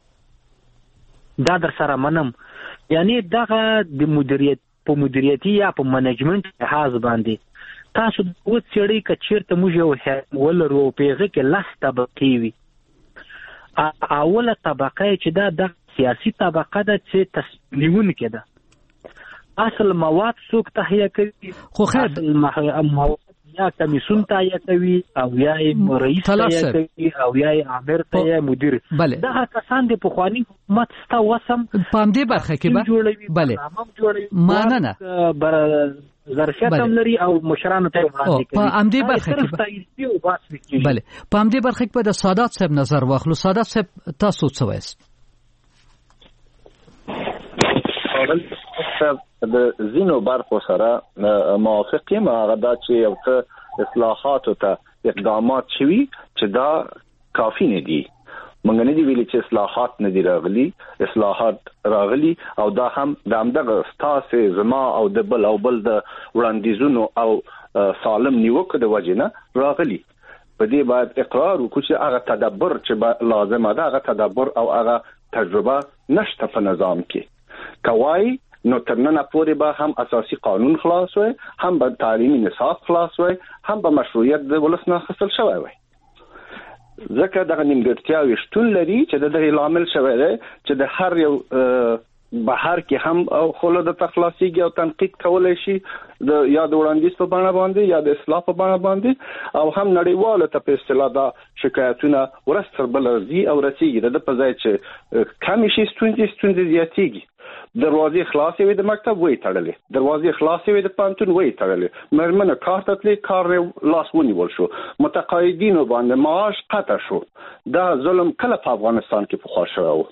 دا در سره منم، یعنی دغه د مدیریتي یا په منیجمنت لحاظ باندې تاسو د وڅېړئ که چېرته موږ یو ولرو په هغه کې 10 طبقې وي. اوله طبقه چې دا سیاسي طبقه ده چې تصمیم نیونکې ده. اصل مواد څوک تهیه کوي؟ خو خیر اصل مواد یا کمیسون تهیه کوي او یا رئیس تهیه کوي او یا امیر تهیه مدیر. دغه کسان د پخواني حکومت ستا وسم په همدې برخه کې به بله ماننه ظرفیت هم لري او مشرانو ته وړاندې کوي. په همدې برخه کې بله په همدې برخه کې به د سادات صاحب نظر واخلو. سادات صاحب تاسو څه وایست؟ د زینو برخو سره موافق یم. هغه دا چې یو څه اصلاحاتو ته اقدامات شوي چې دا کافي نه دي. موږ نه دی ویلي چې اصلاحات نه دي راغلي، اصلاحات راغلي او دا هم د همدغه ستاسو زما او د بل د وړاندیزونو او سالم نیوکو د وجې نه راغلي. په دې باید اقرار وکړو چې هغه تدبر چې لازمه ده، هغه تدبر او هغه تجربه نشته په نظام کې. کوای نو تر نن پورې به هم اساسي قانون خلاص وي، هم به تعلیمي نصاب خلاص وي، هم به مشروعیت د ولس نه اخیستل شوی وي. ځکه دغه نیمګړتیاوې شتون لري چې د دغه لامل شوی دی چې د هر یو بهر کې هم خوله د تخلاصيږي او تنقید کولای شي د یا د وړاندیز په بڼه باندې یا د اصلاح په بڼه باندې، او هم نړیواله ته په اصطلاح دا شکایتونه ورستر بل رضی او رسیږي د په ځای چې کم شي ستونزې زیاتېږي. دروازې خلاصې وي د مکتب وې تړلې، دروازې خلاصې وي د پانتون وې تړلې، مرمنه کار ته تلې کار لاس ونیول شو، متقاعدینو باندې معاش قطع شو. دا ظلم کله په افغانستان کې پخوا شوی و؟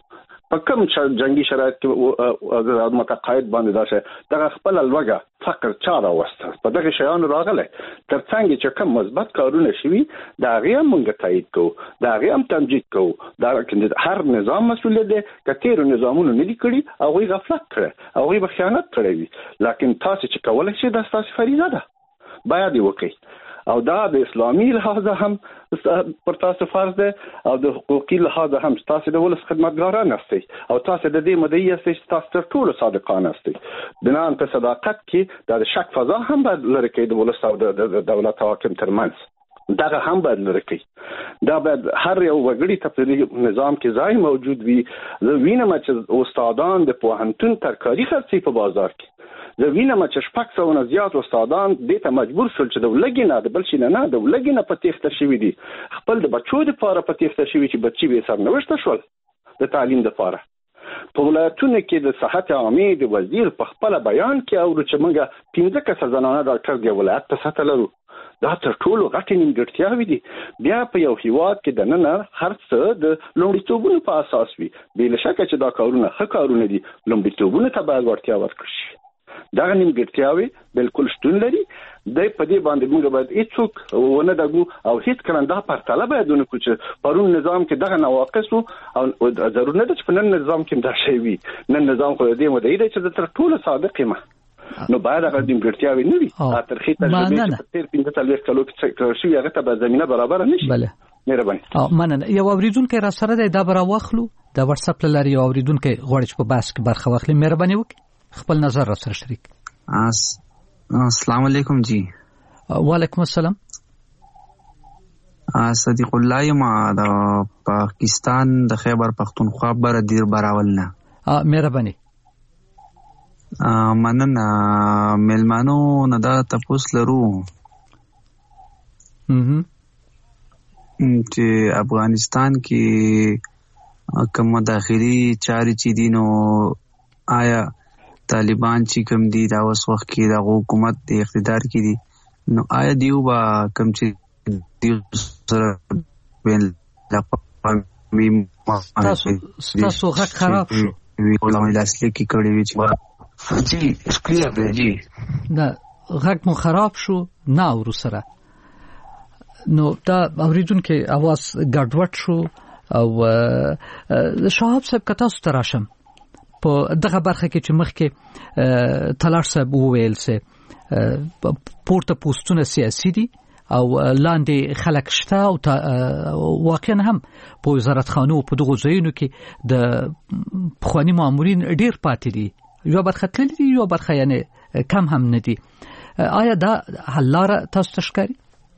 په کوم جنگي شرایط کې د متقاعد باندې داسه دغه خپل لوګه فقر چاره وسته په دغه شیان راغله ترڅنګ چې کوم مثبت کارونه شوي دا غي موږ تایید کوو دا غي هم تمجید کوو دا هر نظام مسؤل دی کثیر نظامونو نه دي کړی او غي غفلت کړي او غي خیانت کړی وي لکه تاسو چې کولای شئ د تاسو فریضه ده باید وکړئ او دا د اسلامي لحاظه هم پر تاسو فرض ده او د حقوقي لحاظه هم تاسو د ولس خدمتګاران استئ او تاسو د دې مدعي استئ تاسو تر ټولو صادقانه استئ بناء په صداقت کې د شک فضا هم باید لري کې د ولس او د دولت حاکم ترمنځ دا هم باید لري کې دا باید هر یو وګړي ته نظام کې ځای موجود وي زه وینم چې استادان د پوهنتون ترکاري خرڅي په بازار کې زه وینم چې شپږ سوه زیات استادان دې ته مجبور شول چې د ولګي نه د بل شي نه د ولګي نه په تېښته شوي دي خپل د بچو دپاره په تېښته شوي چې بچي بې سرنوشته شول د تعلیم دپاره په ولایتونو کې د صحت عامې د وزیر په خپله بیان کې اورو چې موږ 15 کسه زنانه ډاکټر د ولایت په سطح لرو دا تر ټولو غټې نیمګړتیاوې دي بیا په یو هیواد کې دننه هر څه د لومړیتوبونو په اساس وي بې له شکه چې دا کارونه ښه کارونه دي لومړیتوبونو ته باید وړتیا ورکړل شي دغه نیمګړتیاوې بالکل شتون لري د په دې باندې موږ باید هیڅوک ونه دغو او هیڅ کله دا پرتله باید ونه کړو چې پرون نظام کې دغه نواقص او ضرور نه ده چې په نن نظام کې دا شی وي نن نظام خو دې مدعي دی چې تر ټولو صادق یم نو باید هغه نیمګړتیاوې نه وي ترخی تجربې چې تیر 15 کلو کې شوي هغه ته به زمینه برابر نه شي مهرباني مننه یو اوریدونکو را سره دی دا برا واخلو د واتس اپ لاري یو اوریدونکو غواړي چې په بحث کې برخه واخلي مهرباني وکړئ خپل نظر را سره شریک السلام علیکم جی وعلیکم السلام صدیق الله یم د پاکستان د خیبر پختونخوا بر دیر براول نه مهرباني مننه ملمانو نه دا تاسو لرو چې افغانستان کې کوم داخلي چاري چې دي نو آیا طالبان چې کوم دي دا اوس وخت کې د حکومت د اقتدار کې دي نو آیا دیو با کوم چې دیو سره بین لپاره تاسو غږ خراب شو ولوم لاسلیک کې کړی وی چې جی کلیئر دی جی نه غږ مو خراب شو نه ورو سره نو دا اوریدونکو اواز ګډوډ شو او شهاب صاحب کتا ستراشم په دغه برخه کې چې مخکې تلار صاحب وویل سه پورته پوسټونه سیاسي دي او لاندې خلک شته او واقعا هم په وزارت خانو په دغه ځایونو کې د پخوانی مامورین ډیر پاتې دي یو برخه تللی دي یو برخه یعنی کم هم نه دي آیا دا حل لاره تاسو ته ښکاري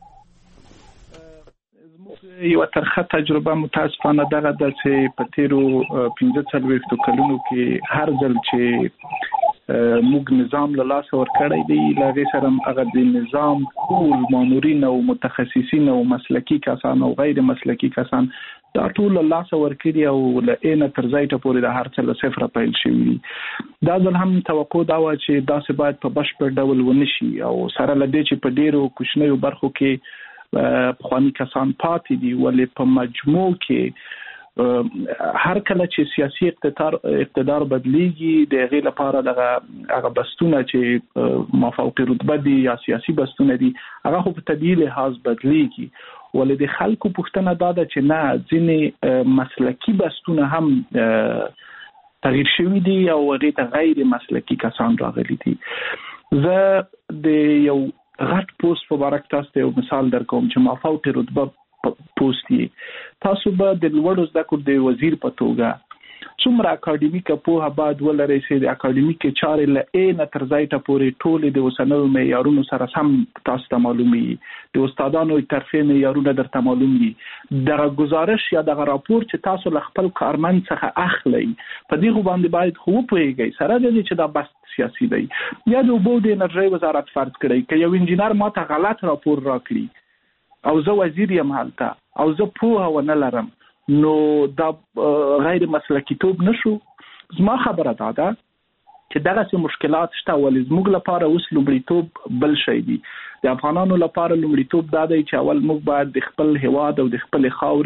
یو ترخه تجربه متاسفانه دغه د چې په تیرو 15 کلونو کې هر ځل چې موږ نظام له لاس ورکړی دی لږه سره هغه د نظام ټول مامورین او متخصصین او مسلکی کسان او غیر مسلکی کسان دا ټول له لاس ورکړي او له اینه تر ځای ته پورې د هر څه له صفر پیل شي دا ځل هم توقع دا و چې دا څه باید په بشپړ ډول ونشي او سره لدې چې په ډیرو کوچنیو برخو کې پخوانی کسان پاتې دي ولې په مجموع کې هر کله چې سیاسي اقتدار بدلیږي د هغې لپاره هغه بستونه چې مافوقي رتبه دي یا سیاسي بستونه دي هغه خو په طبیعي لحاظ بدلیږي ولې د خلکو پوښتنه دا ده چې نه ځینې مسلکي بستونه هم تغییر شوي دي او هغې ته غیر مسلکي کسان راغلي دي زه د یو غټ پوسټ په باره کې تاسو ته یو مثال درکوم چې مافوقي رتبه پوسټ یې تاسو به د لوړو زده کړو د وزیر په توګه څومره اکاډمیکه پوهه باید ولرئ چې د اکاډمیکې چارې له ا نه تر ځای ته پورې ټولې د اوسنیو معیارونو سره سم تاسو ته معلوم وي د استادانو ترفیع معیارونه درته معلوم وي دغه گزارش یا دغه راپور چې تاسو له خپل کارمند څخه اخلئ په دې باندې باید خو پوهیږئ سره د دې چې دا بس سیاسي دی یا د اوبو د انرژۍ وزارت فرض کړئ که یو انجینر ماته غلط راپور راکړي او زه وزیر یم هلته او زه پوهه ونه لرم نو دا غیر مسلکی توب نشو زما خبره ده چې دغه مشکلات شته ولې زموږ لپاره اوس لومړیتوب بل شی دی د افغانانو لپاره لومړیتوب دا دی چې اول موږ باید د خپل هیواد او د خپل خاورې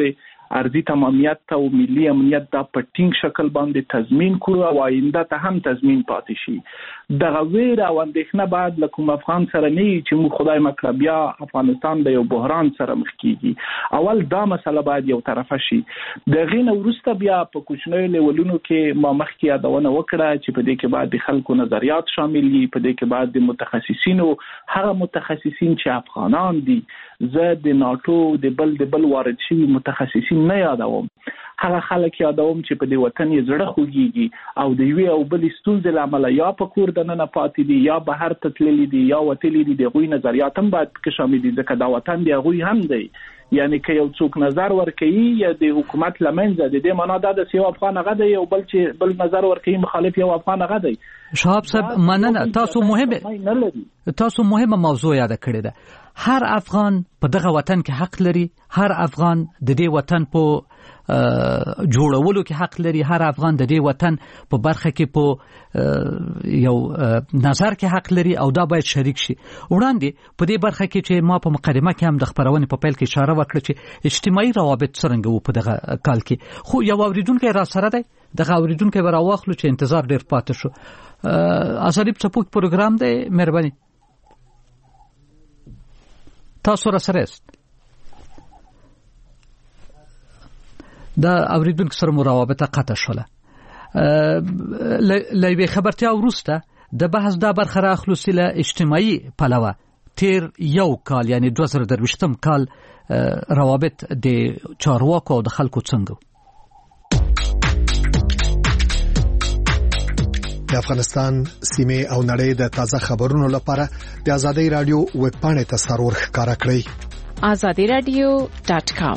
ارضي تمامیت او ملي امنیت د پټینګ شکل باندې تضمین کړو او آینده ته هم تضمین پاتې شي. دغه ویر او اندېښنه بعد له کوم افغان سره نه چې موږ خدای مکړه بیا افغانستان د یو بحران سره مخ کیږي. اول دا مسله باید یو طرفه شي. د غین ورسته بیا په کوچنیو لیولونو کې ما مخکې یادونه وکړه چې په دې کې باید د خلکو نظریات شامل وي، په دې کې باید د متخصصینو هغه متخصصین چې افغانان دي، زه د ناتو د بل وارد شوي متخصصین نه یادوم، هغه خلک یادوم چې په دې وطن یې زړه خوږیږي او د یوې او بلې ستونزې له امله یا په کور دننه پاتې دي یا بهر ته تللي دي یا وتلي دي. د هغوی نظریات هم باید پکې شامل دي ځکه دا وطن د هغوی هم دی. یعنی که یو څوک نظر ورکوي یا د حکومت لمنځه د دې معنا دا د یو افغان هغه دی، یو بل نظر ورکوي مخالف یو افغان هغه دی. شهاب صاحب مننه، تاسو مهمه موضوع یاد کړی ده. هر افغان په دغه وطن کې حق لري، هر افغان د دې وطن په جوړولو کې حق لري، هر افغان د دې وطن په برخه کې په یو نظر کې حق لري او دا باید شریک شي. وړاندې په دې برخه کې چې ما په مقدمه کې هم د خبرونې په پیل کې اشاره وکړه چې اجتماعي روابط څرنګه وو په دغه کال کې، خو یو اوریدونکی را سره دی، دغه اوریدونکی به راواخلو چې انتظار ډیر پاتې شو. آزادی څپوک پروګرام دی، مهرباني تاسو را سره است. دا اوریدونکو سره مراوبته قطع شوله. لایوي خبرتیا وروسته د بحث دا برخه راخلو سله اجتماعي پلوه تیر یو کال یعنی 2023 کال روابط د چارواکو او د خلکو څنګه د افغانستان سیمه او نړۍ د تازه خبرونو لپاره د آزادۍ رادیو ویب پاڼې ته سرور ښکارا کړئ azadiradio.com.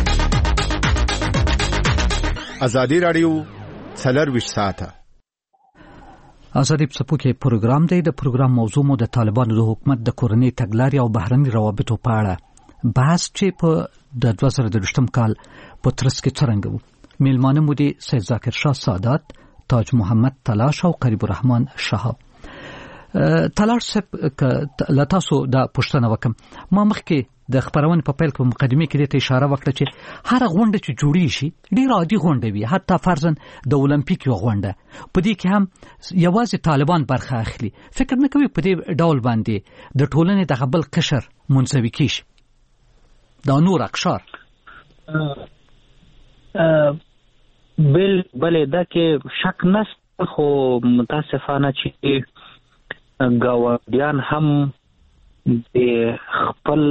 آزادی رادیو 24 ساعته. آزادی څپوکې پروګرام دی. د پروګرام موضوع مو د طالبانو د حکومت د کورنۍ تګلارې او بهرني روابطو په اړه بحث چې په د 2023 کال په ترڅ کې څرنګه وو. میلمانه مو دي سید ذاکر شاه سادات، تاج محمد تلاش او قریب الرحمن شهاب. تلاش صاحب لتاسو دا پښتنه وکم، ما مخکې د خبرونې په پیل کې مقدمه کې ته اشاره وکړه چې هر غونډه چې جوړی شي ډیر عادي غونډه وي، حتی فرضاً د اولمپیک یو غونډه، په دې کې هم یوازې طالبان برخه اخلي. فکر نه کوي په دې ډول باندې د ټولنې د غبل قشر منځوي کیږي دا نور اقشار بل دا کې شک نشته، خو متاسفانه چې ګاونډیان هم د خپل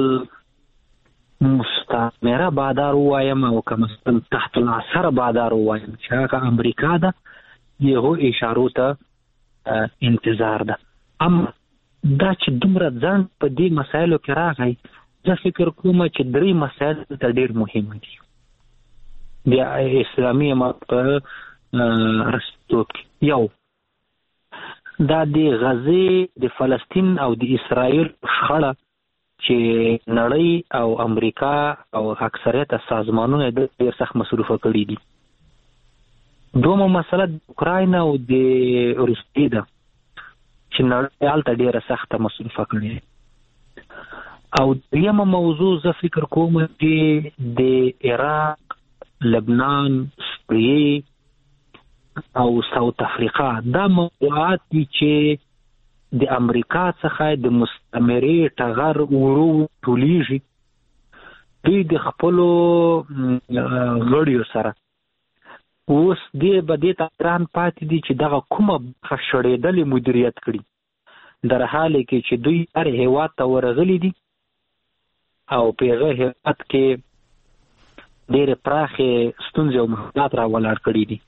مستعمره بادار وایم او کوم تحت العصر بادار وایم چې هغه امریکا ده، یو اشارو ته انتظار ده. اما دا چې دومره ځان په دې مسایلو کې راغی، زه فکر کوم چې درې مسایل ته ډېر مهم دي. د اسلامي امارت په رسټو کې یو دا د غزې د فلسطین او د اسرائیل شخړه چې نړۍ او امریکا او اکثریت سازمانونه د ډېر سخت مصروفه کړي دي. دومره مسله د اوکراین او د روسیې ده چې نړۍ هلته ډېره سخته مصروفه کړي. او دریمه موضوع زه فکر کوم چې د عراق، لبنان، سوریې او ساوت افریقا دا موضوعات دي چې د امریکا څخه د مستعمرې ټغر ورو ټولیږي. دوی د خپلو غړیو سره اوس د دې تران پاتې دي چې دغه کومه خشړېدلې مدیریت کړي، در حال کې چې دوی هر هیواد ته ورغلي دي او په هغه هیواد کې ډېرې پراخې ستونزې او مشکلات را ولاړ کړي دي.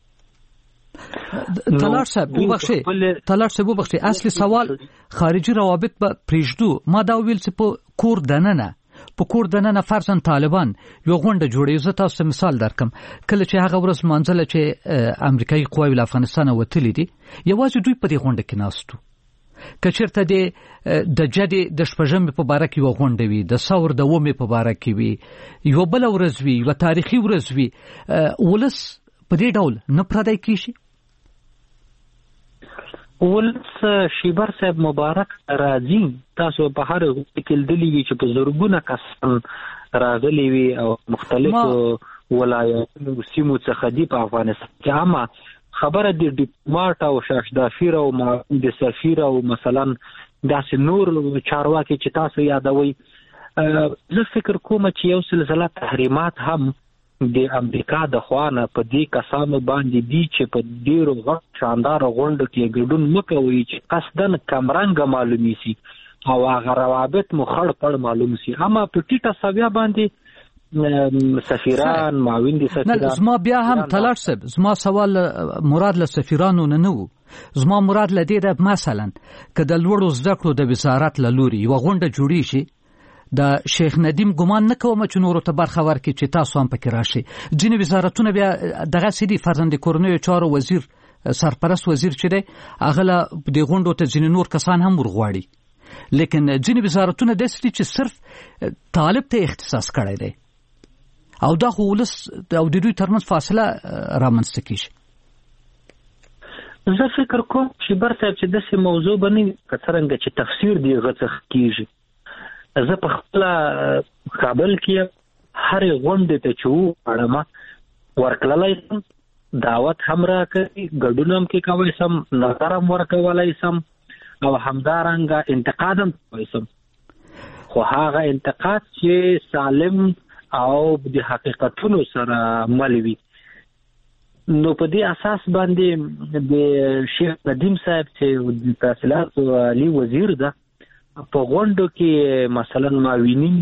تلاش صاحب وبخښئ، اصلي سوال خارجي روابط به پرېږدو. ما دا ویل چې په کور دننه فرضاً طالبان یو غونډه جوړوي. زه تاسو مثال درکم، کله چې هغه ورځ منځله چې امریکایي قواوې له افغانستانه وتلي دي، یوازې دوی په دې غونډه کې ناستو. که چېرته د جدې د شپږمې په باره کې یوه غونډه وي، د ثور د اومې په باره کې وي، یوه بله ورځ وي، یوه تاریخي ورځ وي، ولس په دې ډول نه پردی کېږي. ولس شیبر صاحب مبارک راځي، تاسو په هر کې لیدلی وي چې په زرګونه کسان راغلي وي او مختلفو ولایتونو سیمو څخه دی په افغانستان کې عامه خبره د ډیپلوماټ او شاشدافیر او د سفیر او مثلا داسې نور چارواکي چې تاسو یادوي زه فکر کوم چې یو سلسله تحریمات هم د امریکا د خوانه په دې کسانو باندې دي چې په ډیرو غټ شاندار غونډو کې ګډون مکوي چې قصدن کمرنګ معلومي سي او هغه روابط مخړ پړ معلوم سي اما په ټیټه سویا باندې سفیران معاون دي سفیران زما بیا هم تلاش سب زما سوال مراد له سفیرانو نه وو زما مراد له دې ده مثلا کله د لوړو زده کړو د وزارت له لوري یو غونډه جوړی شي د شیخ ندیم ګمان نه کوم چې نورو ته برخه ورکړي چې تاسو هم پکې راشي ځینې وزارتونه بیا دغه سړي فرزند کورنیو چارو وزیر سرپرست وزیر چې دی هغه له د غونډو ته ځینې نور کسان هم ورغواړي لیکن ځینې وزارتونه داسې دي چې صرف طالب ته اختصاص کړی دی او دا خو ولس او د دوی ترمنځ فاصله رامنځته کیږي زه فکر کوم چې برته چې داسې موضوع باندې څرنګه چې تفسیر دی غڅخ کیږي زه په خپل کابل کې هر غونډه ته چو اړما ورکللای دعوت هم راکړي ګډونم کې کوي سم نظرم ورکولای سم او همدارنګه انتقادم کوي سم خو هغه انتقاد چې سالم او د حقیقتونو سره ملوي نو په دې اساس باندې د شیخ ندیم صاحب چې د تحصیلات علی وزیر ده په غونډو کې مثلا معاونین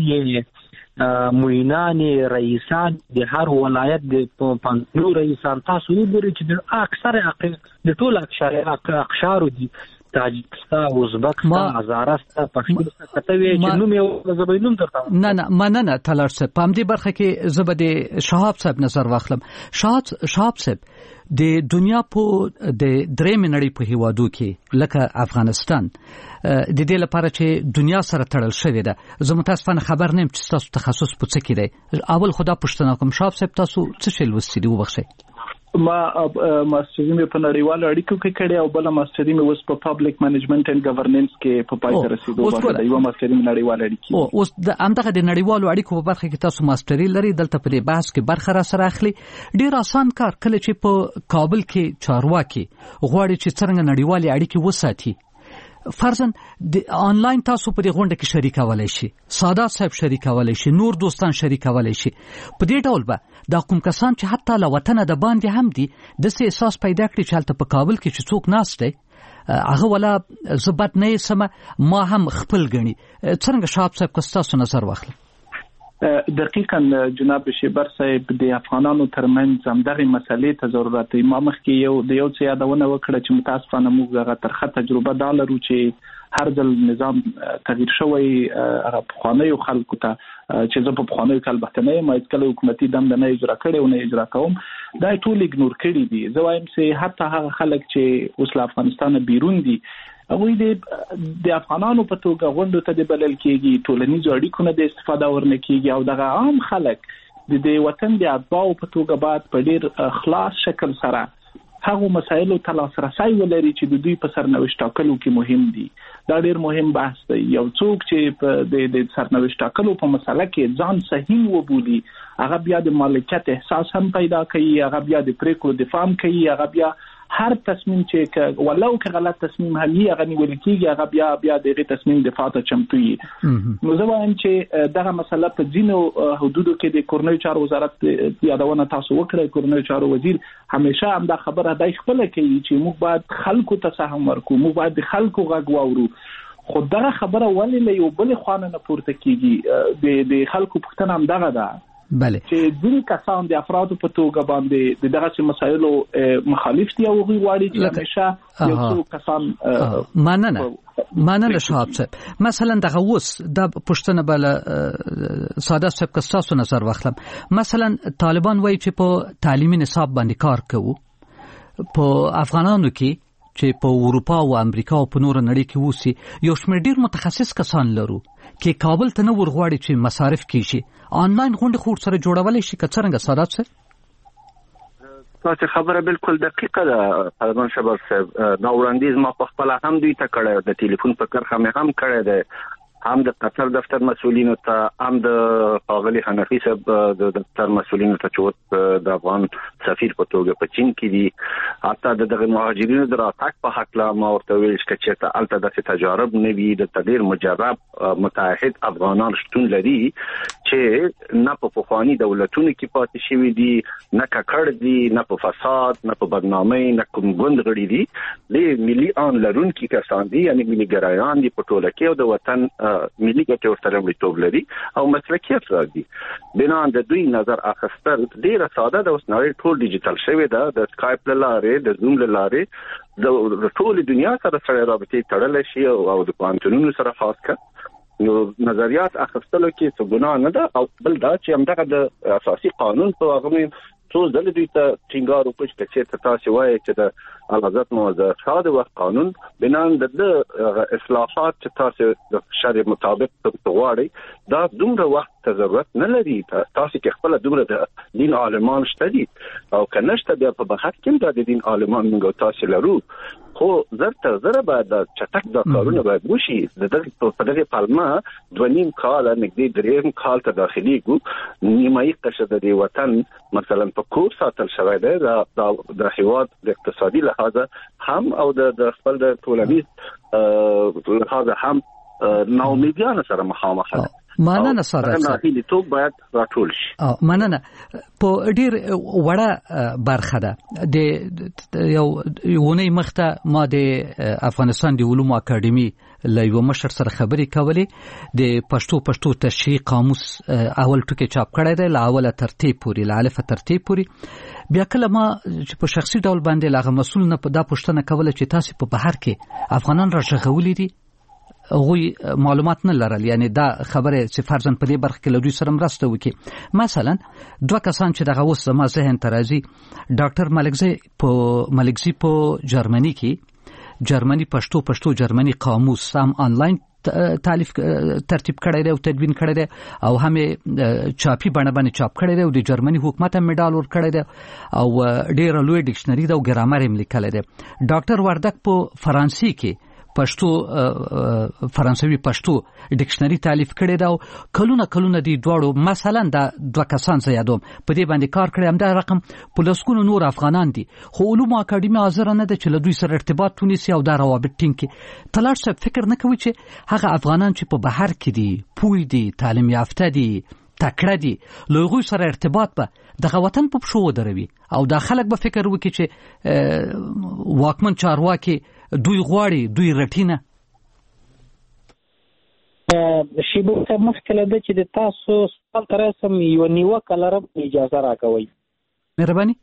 معینان رئیسان د هر ولایت د پنځو رئیسان تاسو وګورئ چې د اکثر د ټول اقشارو دي تاجکستان ازبکستان هزارستان پښتون کتوي چې نوم یو زبینوم درته نه تلار صاحب په دې برخه کې زبد شهاب صاحب نظر واخلم شهاب صاحب د دنیا په د درې منړي په هیوادو کې لکه افغانستان د دې لپاره چې دنیا سره تړل شوې ده زه متاسفانه خبر نیم چې تاسو تخصص په څه کې دی اول خدا پښتنه کوم شهاب صاحب تاسو څه شی لوستي دی وبخښئ ما ماستری مې په نړیوالو اړیکو کې کړی او بل ماستری مې اوس په پبلک منیجمنت اند گورننس کې په پای ته رسیدو باندې یو ماستری مې نړیوالو اړیکې اوس د امدغه د نړیوالو اړیکو په برخه کې تاسو ماستری لري دلته په بحث کې برخه را سره اخلي ډیر آسان کار کله چې په کابل کې چارواکي غواړي چې څنګه نړیوالي اړیکې وساتي فرضاً د آنلاین تاسو په دې غونډه کې شریکولای شي سادات صاحب شریکولای شي نور دوستان شریکولای شي په دې ډول به دا کوم کسان چې حتی له وطن د باندې هم دي د سې احساس پیدا کړي چې هلته په کابل کې چې څوک ناست دی هغه ولا زبط نه سم ما هم خپل غني څنګه شاب صاحب تاسو نظر واخلئ دقیقاً جناب شیبر صاحب د افغانانو ترمنځ همدغه مسلې ته ضرورت دی ما مخکې یو څه یادونه وکړه چې متاسفانه موږ هغه ترخه تجربه دالرو چې هر ځل نظام تغییر شوی هغه پخوانیو خلکو ته چې زه په پخوانیو کال بحث نه یم کله حکومتي دنده نه اجرا کړې او نه اجرا کوم دا ټول ایګنور کړی دي زه وایم چې حتی هغه خلک چې اوس له افغانستان بیرون دي هغه د افغانانو په توګه غونډو ته د بلل کېږي ټولنیزو اړیکو نه د استفاده ورنه کېږي او دغه عام خلک د وطن د اتباعو په توګه باید په ډیر خلاص شکل سره هغه مسایلو ته لاسرسی ولري چې د دوی په سرنوشت ټاکلو کې مهم دي دا ډیر مهم بحث دی یو څوک چې د سرنوشت ټاکلو په مسله کې ځان صحیح وبولي هغه بیا د مالکیت احساس هم پیدا کوي هغه بیا د پریکړو دفاع کوي هغه بیا هر تصمیم چې ولو که غلط تصمیم هم یې هغه نیول کېږي هغه بیا دغه تصمیم دفاع ته چمتو وي نو زه وایم چې دغه مسله په ځینو حدودو کې د کورنیو چارو وزارت یادونه تاسو وکړه کورنیو چارو وزیر همیشه هم دا خبره دای خپل کوي چې موږ باید خلکو ته سهم ورکو موږ باید د خلکو غږ واورو خو دا خبره ولې له یو بل خوانه نه پورته کیږي د خلکو پښتنه هم دغه ده بله چې ځینې کسان د افرادو په توګه باندې دغه مسایلو مخالف دي او غواړي چې همیشه یو څو کسان مننه شهاب صاحب مثلا دغه اوس د پښتنه بل ساده صاحب کستاسو نظر واخلم مثلا طالبان وایي چې په تعلیمي نصاب باندې کار کوي په افغانانو کې چې په اروپا او امریکا او په نور نړۍ کې وسی یو شمېر ډیر متخصص کسان لرو کې کابل ته نه ورغواړي چې مصارف کیشي آنلاین غونډه خور سره جوړولای شي که څنګه سادات صاحب تاسو خبره بالکل دقیقه ده طالبان شباب صاحب نو وړاندیز ما په خپل هم دوی ته کړه د ټلیفون په کرخه مې هم کړه ده هم د قطر دفتر مسؤلینو ته، هم د ښاغلي حنفي صاحب د دفتر مسؤلینو ته چې د افغان سفیر په توګه په چین کې دي. حتی د مهاجرینو د راتګ په حق لا ما ورته ویل چې ته الته د تجارب نه وي، د تدیر مجرب متعهد افغانان شتون لري چې نه په پخوانی دولتونو کې پاتې شوي دي، نه ککړ دي، نه په فساد، نه په بدنامۍ، نه کوم ګوند غړي دي. د ملي ان لرونکي کسان دي، یعنی ملي ګرایان دي په ټوله کې، او د وطن ملي ګټې ورته لومړیتوب لري او مسلکي افراد دي. بنا د دوی نظر اخیستل ډیره ساده ده. اوس نړۍ ټول ډیجیټل شوې ده، د سکایپ له لارې، د زوم له لارې د ټول دنیا سره سره رابطې تړل شي او د پوهنتونونو سره خاص کړه. نو نظریات اخیستلو کې څه ګناه نه ده. او بل دا چې همدغه د اساسي قانون په هغه څو ځله دوی ته ټینګار وکړ چې تاسو وایي چې د اعلیحضرت موظف شاه د وخت قانون بنا د اصلاحات چې تاسو د شرع مطابق غواړئ دا دومره وخت ته ضرورت نه لري. تاسو کې خپل دومره د دین عالمان شته دي او کنه شته بیا په بحث کې د دین عالمان موږ تاسو لرو، خو زره باید د چټک د کارونه باید وشي. په دغه پالما 2.5 کال نږدې 3 کال ته داخليږو، نیمایي قشر د وطن مثلا په کور ساتل شوی دی د هیواد د اقتصادي لحاظه هم او د خپل د ټولنیز لحاظه هم ناامیدیانه سره مخامخ ده. مننه صادق صاحب، توپ باید راټول شي. مننه. په ډیر وړه برخه ده د یو ونی مخته ما د افغانستان د علومو اکاډمي له یو مشر سره خبرې کولې. د پښتو تشریح قاموس اول ټکی چاپ کړی دی، له اوله ترتیب پورې، له الف ترتیب پورې. بیا کله ما چې په شخصي ډول باندې لاغه مسؤل نه په دا پوښتنه کوله چې تاسو په بهر کې افغانان راغولې دي، غوی معلومات نه لرل، یعنی دا خبره چې فرضاً په دې برخه کې له دوی سره مرسته وکړي. مثلا دوه کسان چې دغه اوس زما ذهن ته راځي، ډاکټر ملکزي په جرمني کې جرمني پښتو جرمني قاموس هم آنلاین ترتیب کړی دی او تدوین کړی دی، او هم چاپی بڼه باندې چاپ کړی دی، او د جرمني حکومت هم میډال ور کړی دی، او ډیر لوی ډکشنری دی او ګرامر هم لیکلی دی. ډاکټر وردک په فرانسې کې فرانسوي پښتو ډکشنری تالیف کړی دا، کلونه دی دواړو مثلا دا دوه کسان زه یادوم په دې باندې کار کړی. هم دا رقم په لسګونو نور افغانان دي، خو علومو اکاډمي حاضر نه ده چې له دوی سره ارتباط ونیسي او دا روابط ټینګ کړي. تلاش صاحب فکر نه کوي چې هغه افغانان چې په بهر کې دي، پوه دي، تعلیم یافته دي، تکړه دي، له هغوی سره ارتباط به دغه وطن په پښو ودروي، او دا خلک به فکر وکړي چې واکمن چارواکي دوی غواړي، دوی رټینه. شیبو ته مخکله ده چې د تاسو سوال تر سم یو نیوکه لرم، اجازه راکوئ. مهرباني.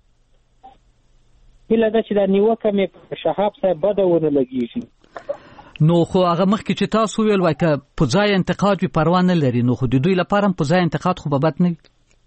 هیله ده چې دا نیوکه مې شهاب صاحب بده ونه لګیږي. نو خو هغه مخکې چې تاسو ویل وای که په ځای انتقاد وي پروا نه لري، نو خو د دوی لپاره هم په ځای انتقاد خو به بد نه وي.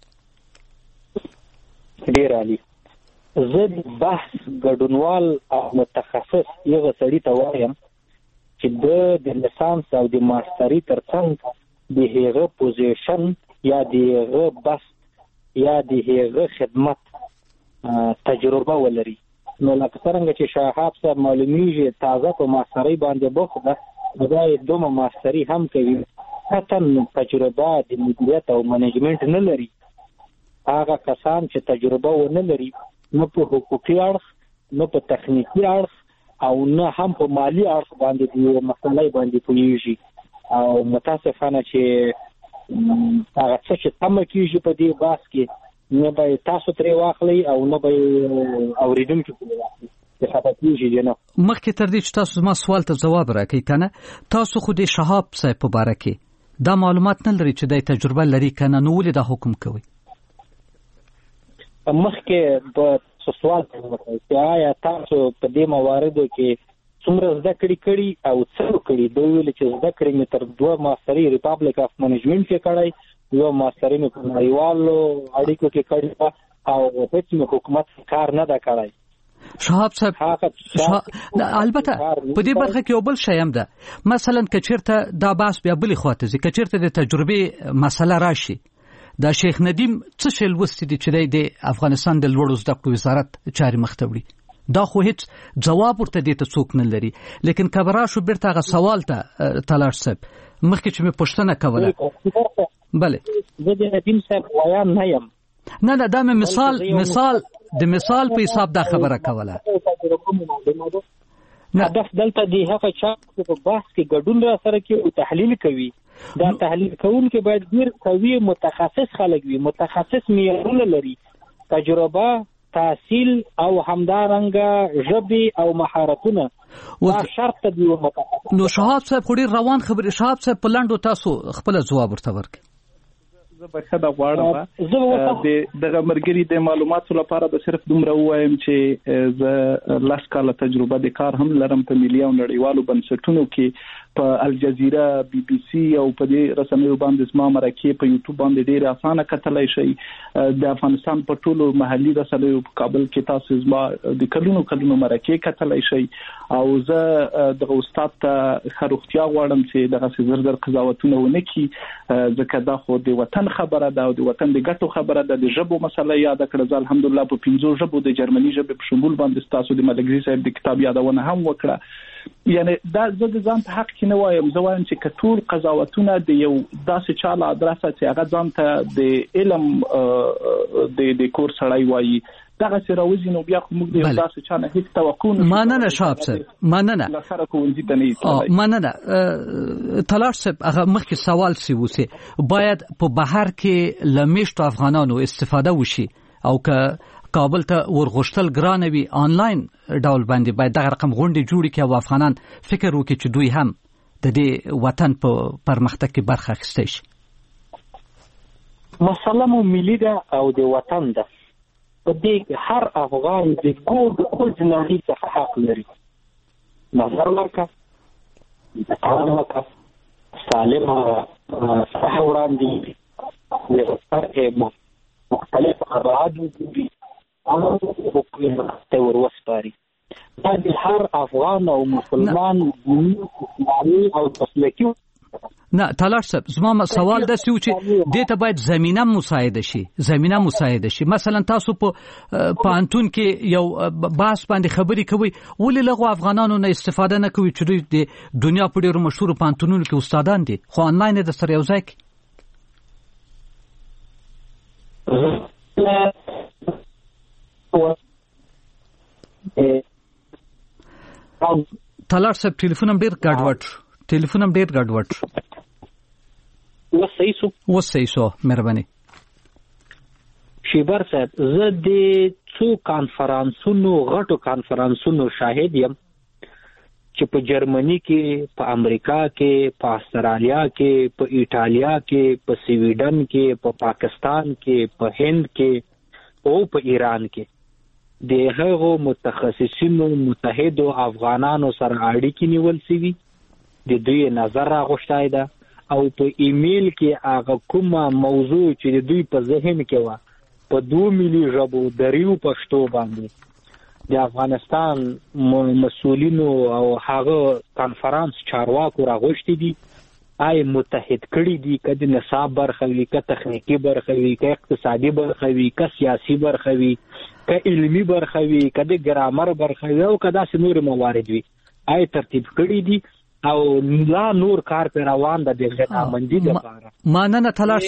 ډېر عالي. زه د بحث ګډونوال او متخصص یو سړي ته وایم چې د لیسانس او د ماستري ترڅنګ د هغه پوزیشن یا د هغه بحث یا د هغه خدمت تجربه ولري. نو لکه څنګه چې شهاب صاحب معلومیږي تازه په ماستري باندې بوخت ده، دا یې دومره ماستري هم کوي، حتی تجربه د مدیریت او منیجمنت نه لري. هغه کسان چې تجربه ونه لري، نه په حقوقي اړخ، نه په تخنیکي اړخ، او نه هم په مالی اړخ باندې د مسلې باندې پوهیږي، او متاسفانه چې هغه څه چې تم کیږي په دې بحث کې نه به تاسو ترې واخلئ او نه به اوریدونکي ترې واخلي. مخکې تر دې چې تاسو ما سوال ته ځواب راکړئ کنه، تاسو خو د شهاب صاحب په باره کې دا معلومات نه لري چې د تجربه لري کنه، نو ولې دا حکم کوي؟ مخکې په سوال کوي چې آیا تاسو په دې مواردو کې څومره زده کړی او څه کړی؟ دوی ویل چې زده کړی مې تر 2 ماستري ریپابلیک اف منیجمنت کې کړی، 2 ماستري مې په نړیوالو اړیکو کې کړی، او هیڅ مې حکومت کار نه دا کړی. شهاب صاحب البته په دې برخه کې یو بل شی هم ده، مثلا کچیرته دا بحث بیا بلې خواته ځي، کچیرته د تجربې مسله راشي، دا شیخ ندیم څه شی لوستی دی چې د افغانستان د لوړو زده کړو وزارت چارې مخ ته وړي، دا خو هیڅ جواب ورته دی ته څوک نه لري. لیکن کبرا شو بیرته هغه سوال ته تلاش صاحب مخکې چې مې پوښتنه کوله بله زه د ندیم صاحب ویان نه یم نه دا مې مثال په حساب دا خبره کوله هدف دلته دی هغه چا چې په بحث کې ګډون را سره کې او تحلیل کوي دا تحلیل کوونکي باید ډیر قوي متخصص خلک وي متخصص معیارونه لري تجربه تحصیل او همدارنګه ژبې او مهارتونه دا شرط دی نو شهاب صاحب خوري روان خبر شهاب صاحب په لاندو تاسو خپل ځواب ورته ورکړئ زه به خدا غواړم دغه مرګري د معلوماتو لپاره به صرف دومره وایم چې زه لاس کاله تجربه د کار هم لرم په ملي او نړیوالو بنسټونو کې په الجزیره بي بي سي او په دې رسنیو باندې زما مرکه په یوټیوب باندې ډیر اسانه کتلای شي د افغانستان په ټولو محلي رسنیو په کابل کې تاسو زما د کلونو مرکه کتلای شي او زه د استاد ته خروختیا غواړم چې دغه زر قضاوتونه ونه کړي ځکه دا خو د وطن خبره ده او د وطن د ګټو خبره ده د ژبو مسله یاد کړه الحمدلله په 15 ژبو د جرمني ژبې په شمول باندې تاسو د ملګری صاحب د کتاب یادونه هم وکړه یعنی دا زه د ځان په حق کې نه وایم زه وایم چې کټول قضاوتونه د یو داسې چاله ادرسه چې هغه ځان ته د علم د کور سړی وایي دغه سره وزینو بیا موږ د داسې چانه هیڅ توقع نه مننه شاب صاحب مننه لسره کوونځي ته نه مننه تلاش صاحب هغه مخکې سوال سی وسی باید په بهر کې لمیشتو افغانانو استفاده وشي او که کابل ته ورغشتل ګرانوي آنلاین ډول باندې باید دغه رقم غونډې جوړې کړي او افغانان فکر وکړي چې دوی هم د دې وطن په پرمختګ کې برخه اخیستی شي مسله مو ملي ده او د وطن ده په دې هر افغان د ګول جناحي څخه حق لري نظر ورکړه د قانون وکړه سالمه صحه وړاندې د فرق مختلف ابعاد وګوري او ته وروسپاري دا د هر افغان او مسلمان دیني او مسلکي نه تلاش صاحب زما سوال دا سیو چې دې ته باید زمينه مساعده شي مثلا تاسو په انتون کې یو بحث باندې خبري کوي ولې لغو افغانانو نه استفاده نه کوي چې د دنیا په ډیرو مشهور پانتونونو کې استادان دي خو آنلاین د سره یو ځای تلاش صاحب ټلیفون هم ډیر ګډوډ وصحیح سو مهرباني شیبر صاحب زه د څو غټو کانفرنسونو شاهد یم چې په جرمني کې په امریکا کې په استرالیا کې په ایټالیا کې په سویډن کې په پاکستان کې په هند کې او په ایران کې د هغو متخصصینو متحدو افغانانو سره اړیکې نیول شوي د دوی نظر راغوښتای ده او په ایمیل کې هغه کومه موضوع چې د دوی په ذهن کې و په 2 ملي ژبو دریو پښتو باندې د افغانستان مسؤلینو او هغه کانفرنس چارواکو راغوښتي دي آی متحد کړي دي کله نصاب برخه وي که تخنیکی برخه وي که اقتصادي برخه وي که سیاسي برخه وي که علمي برخه وي که د ګرامر برخه وي او که داسې نور موارد وي آی ترتیب کړي دي او لا نور کار پر روان ده د غنامندي لپاره ماننه تلاش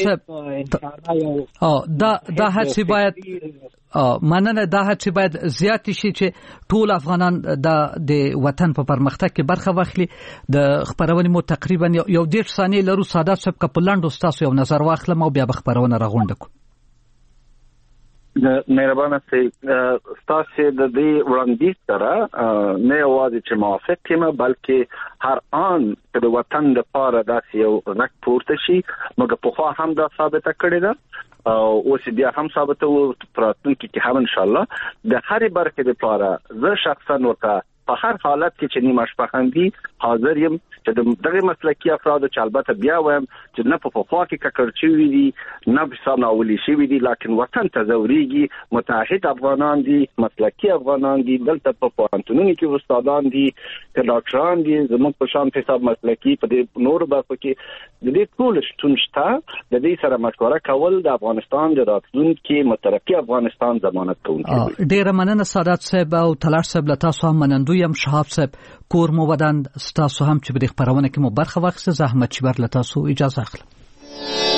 دا هڅه باید ماننه دا هڅه باید زیات شي چې ټول افغانان د وطن په پرمختګ کې برخه واخلي د خبرونه مو تقریبا یو 1.5 ثانیې لرو ساده سب کپلاند استاد یو نظر واخلم او بیا خبرونه راغونډ کو مهربانه سي تاسو د دې وړاندیز سره نه یوازې چې موافق یم بلکې هر آن د وطن لپاره داسې یو غږ پورته شي موږ په خوا هم دا ثابته کړې ده او اوس بیا هم ثابته وو پراتونکو کې هم ان شاء الله د هرې برخې لپاره زه شخصا ورته په هر حالت کې چې نیمه شپه خندي حاضر یم چې دغه مسلکي افراد چې البته بیا وایم چې نه په خوا کې ککړچوي دي نه په سناولي شي دي لکه وطن ته زوريږي متحد افغانان دي مسلکي افغانان دي دلته په پوهنتونونو کې استادان دي که ډاکټران دي زموږ په شان حساب مسلکي په دې نور برخو کې د دې ټول شتون شته د دې سره مشوره کول د افغانستان د راتلونکي مترقي افغانستان ضمانت کوي ډیره مننه سادات صاحب او تلاش صاحب له تاسو هم منندوی یم شهاب صاحب کور مو ودان ستاسو هم چې په خبرونه کې مو برخه واخیسته. زحمت چې بر لتاسو اجازه اخلم.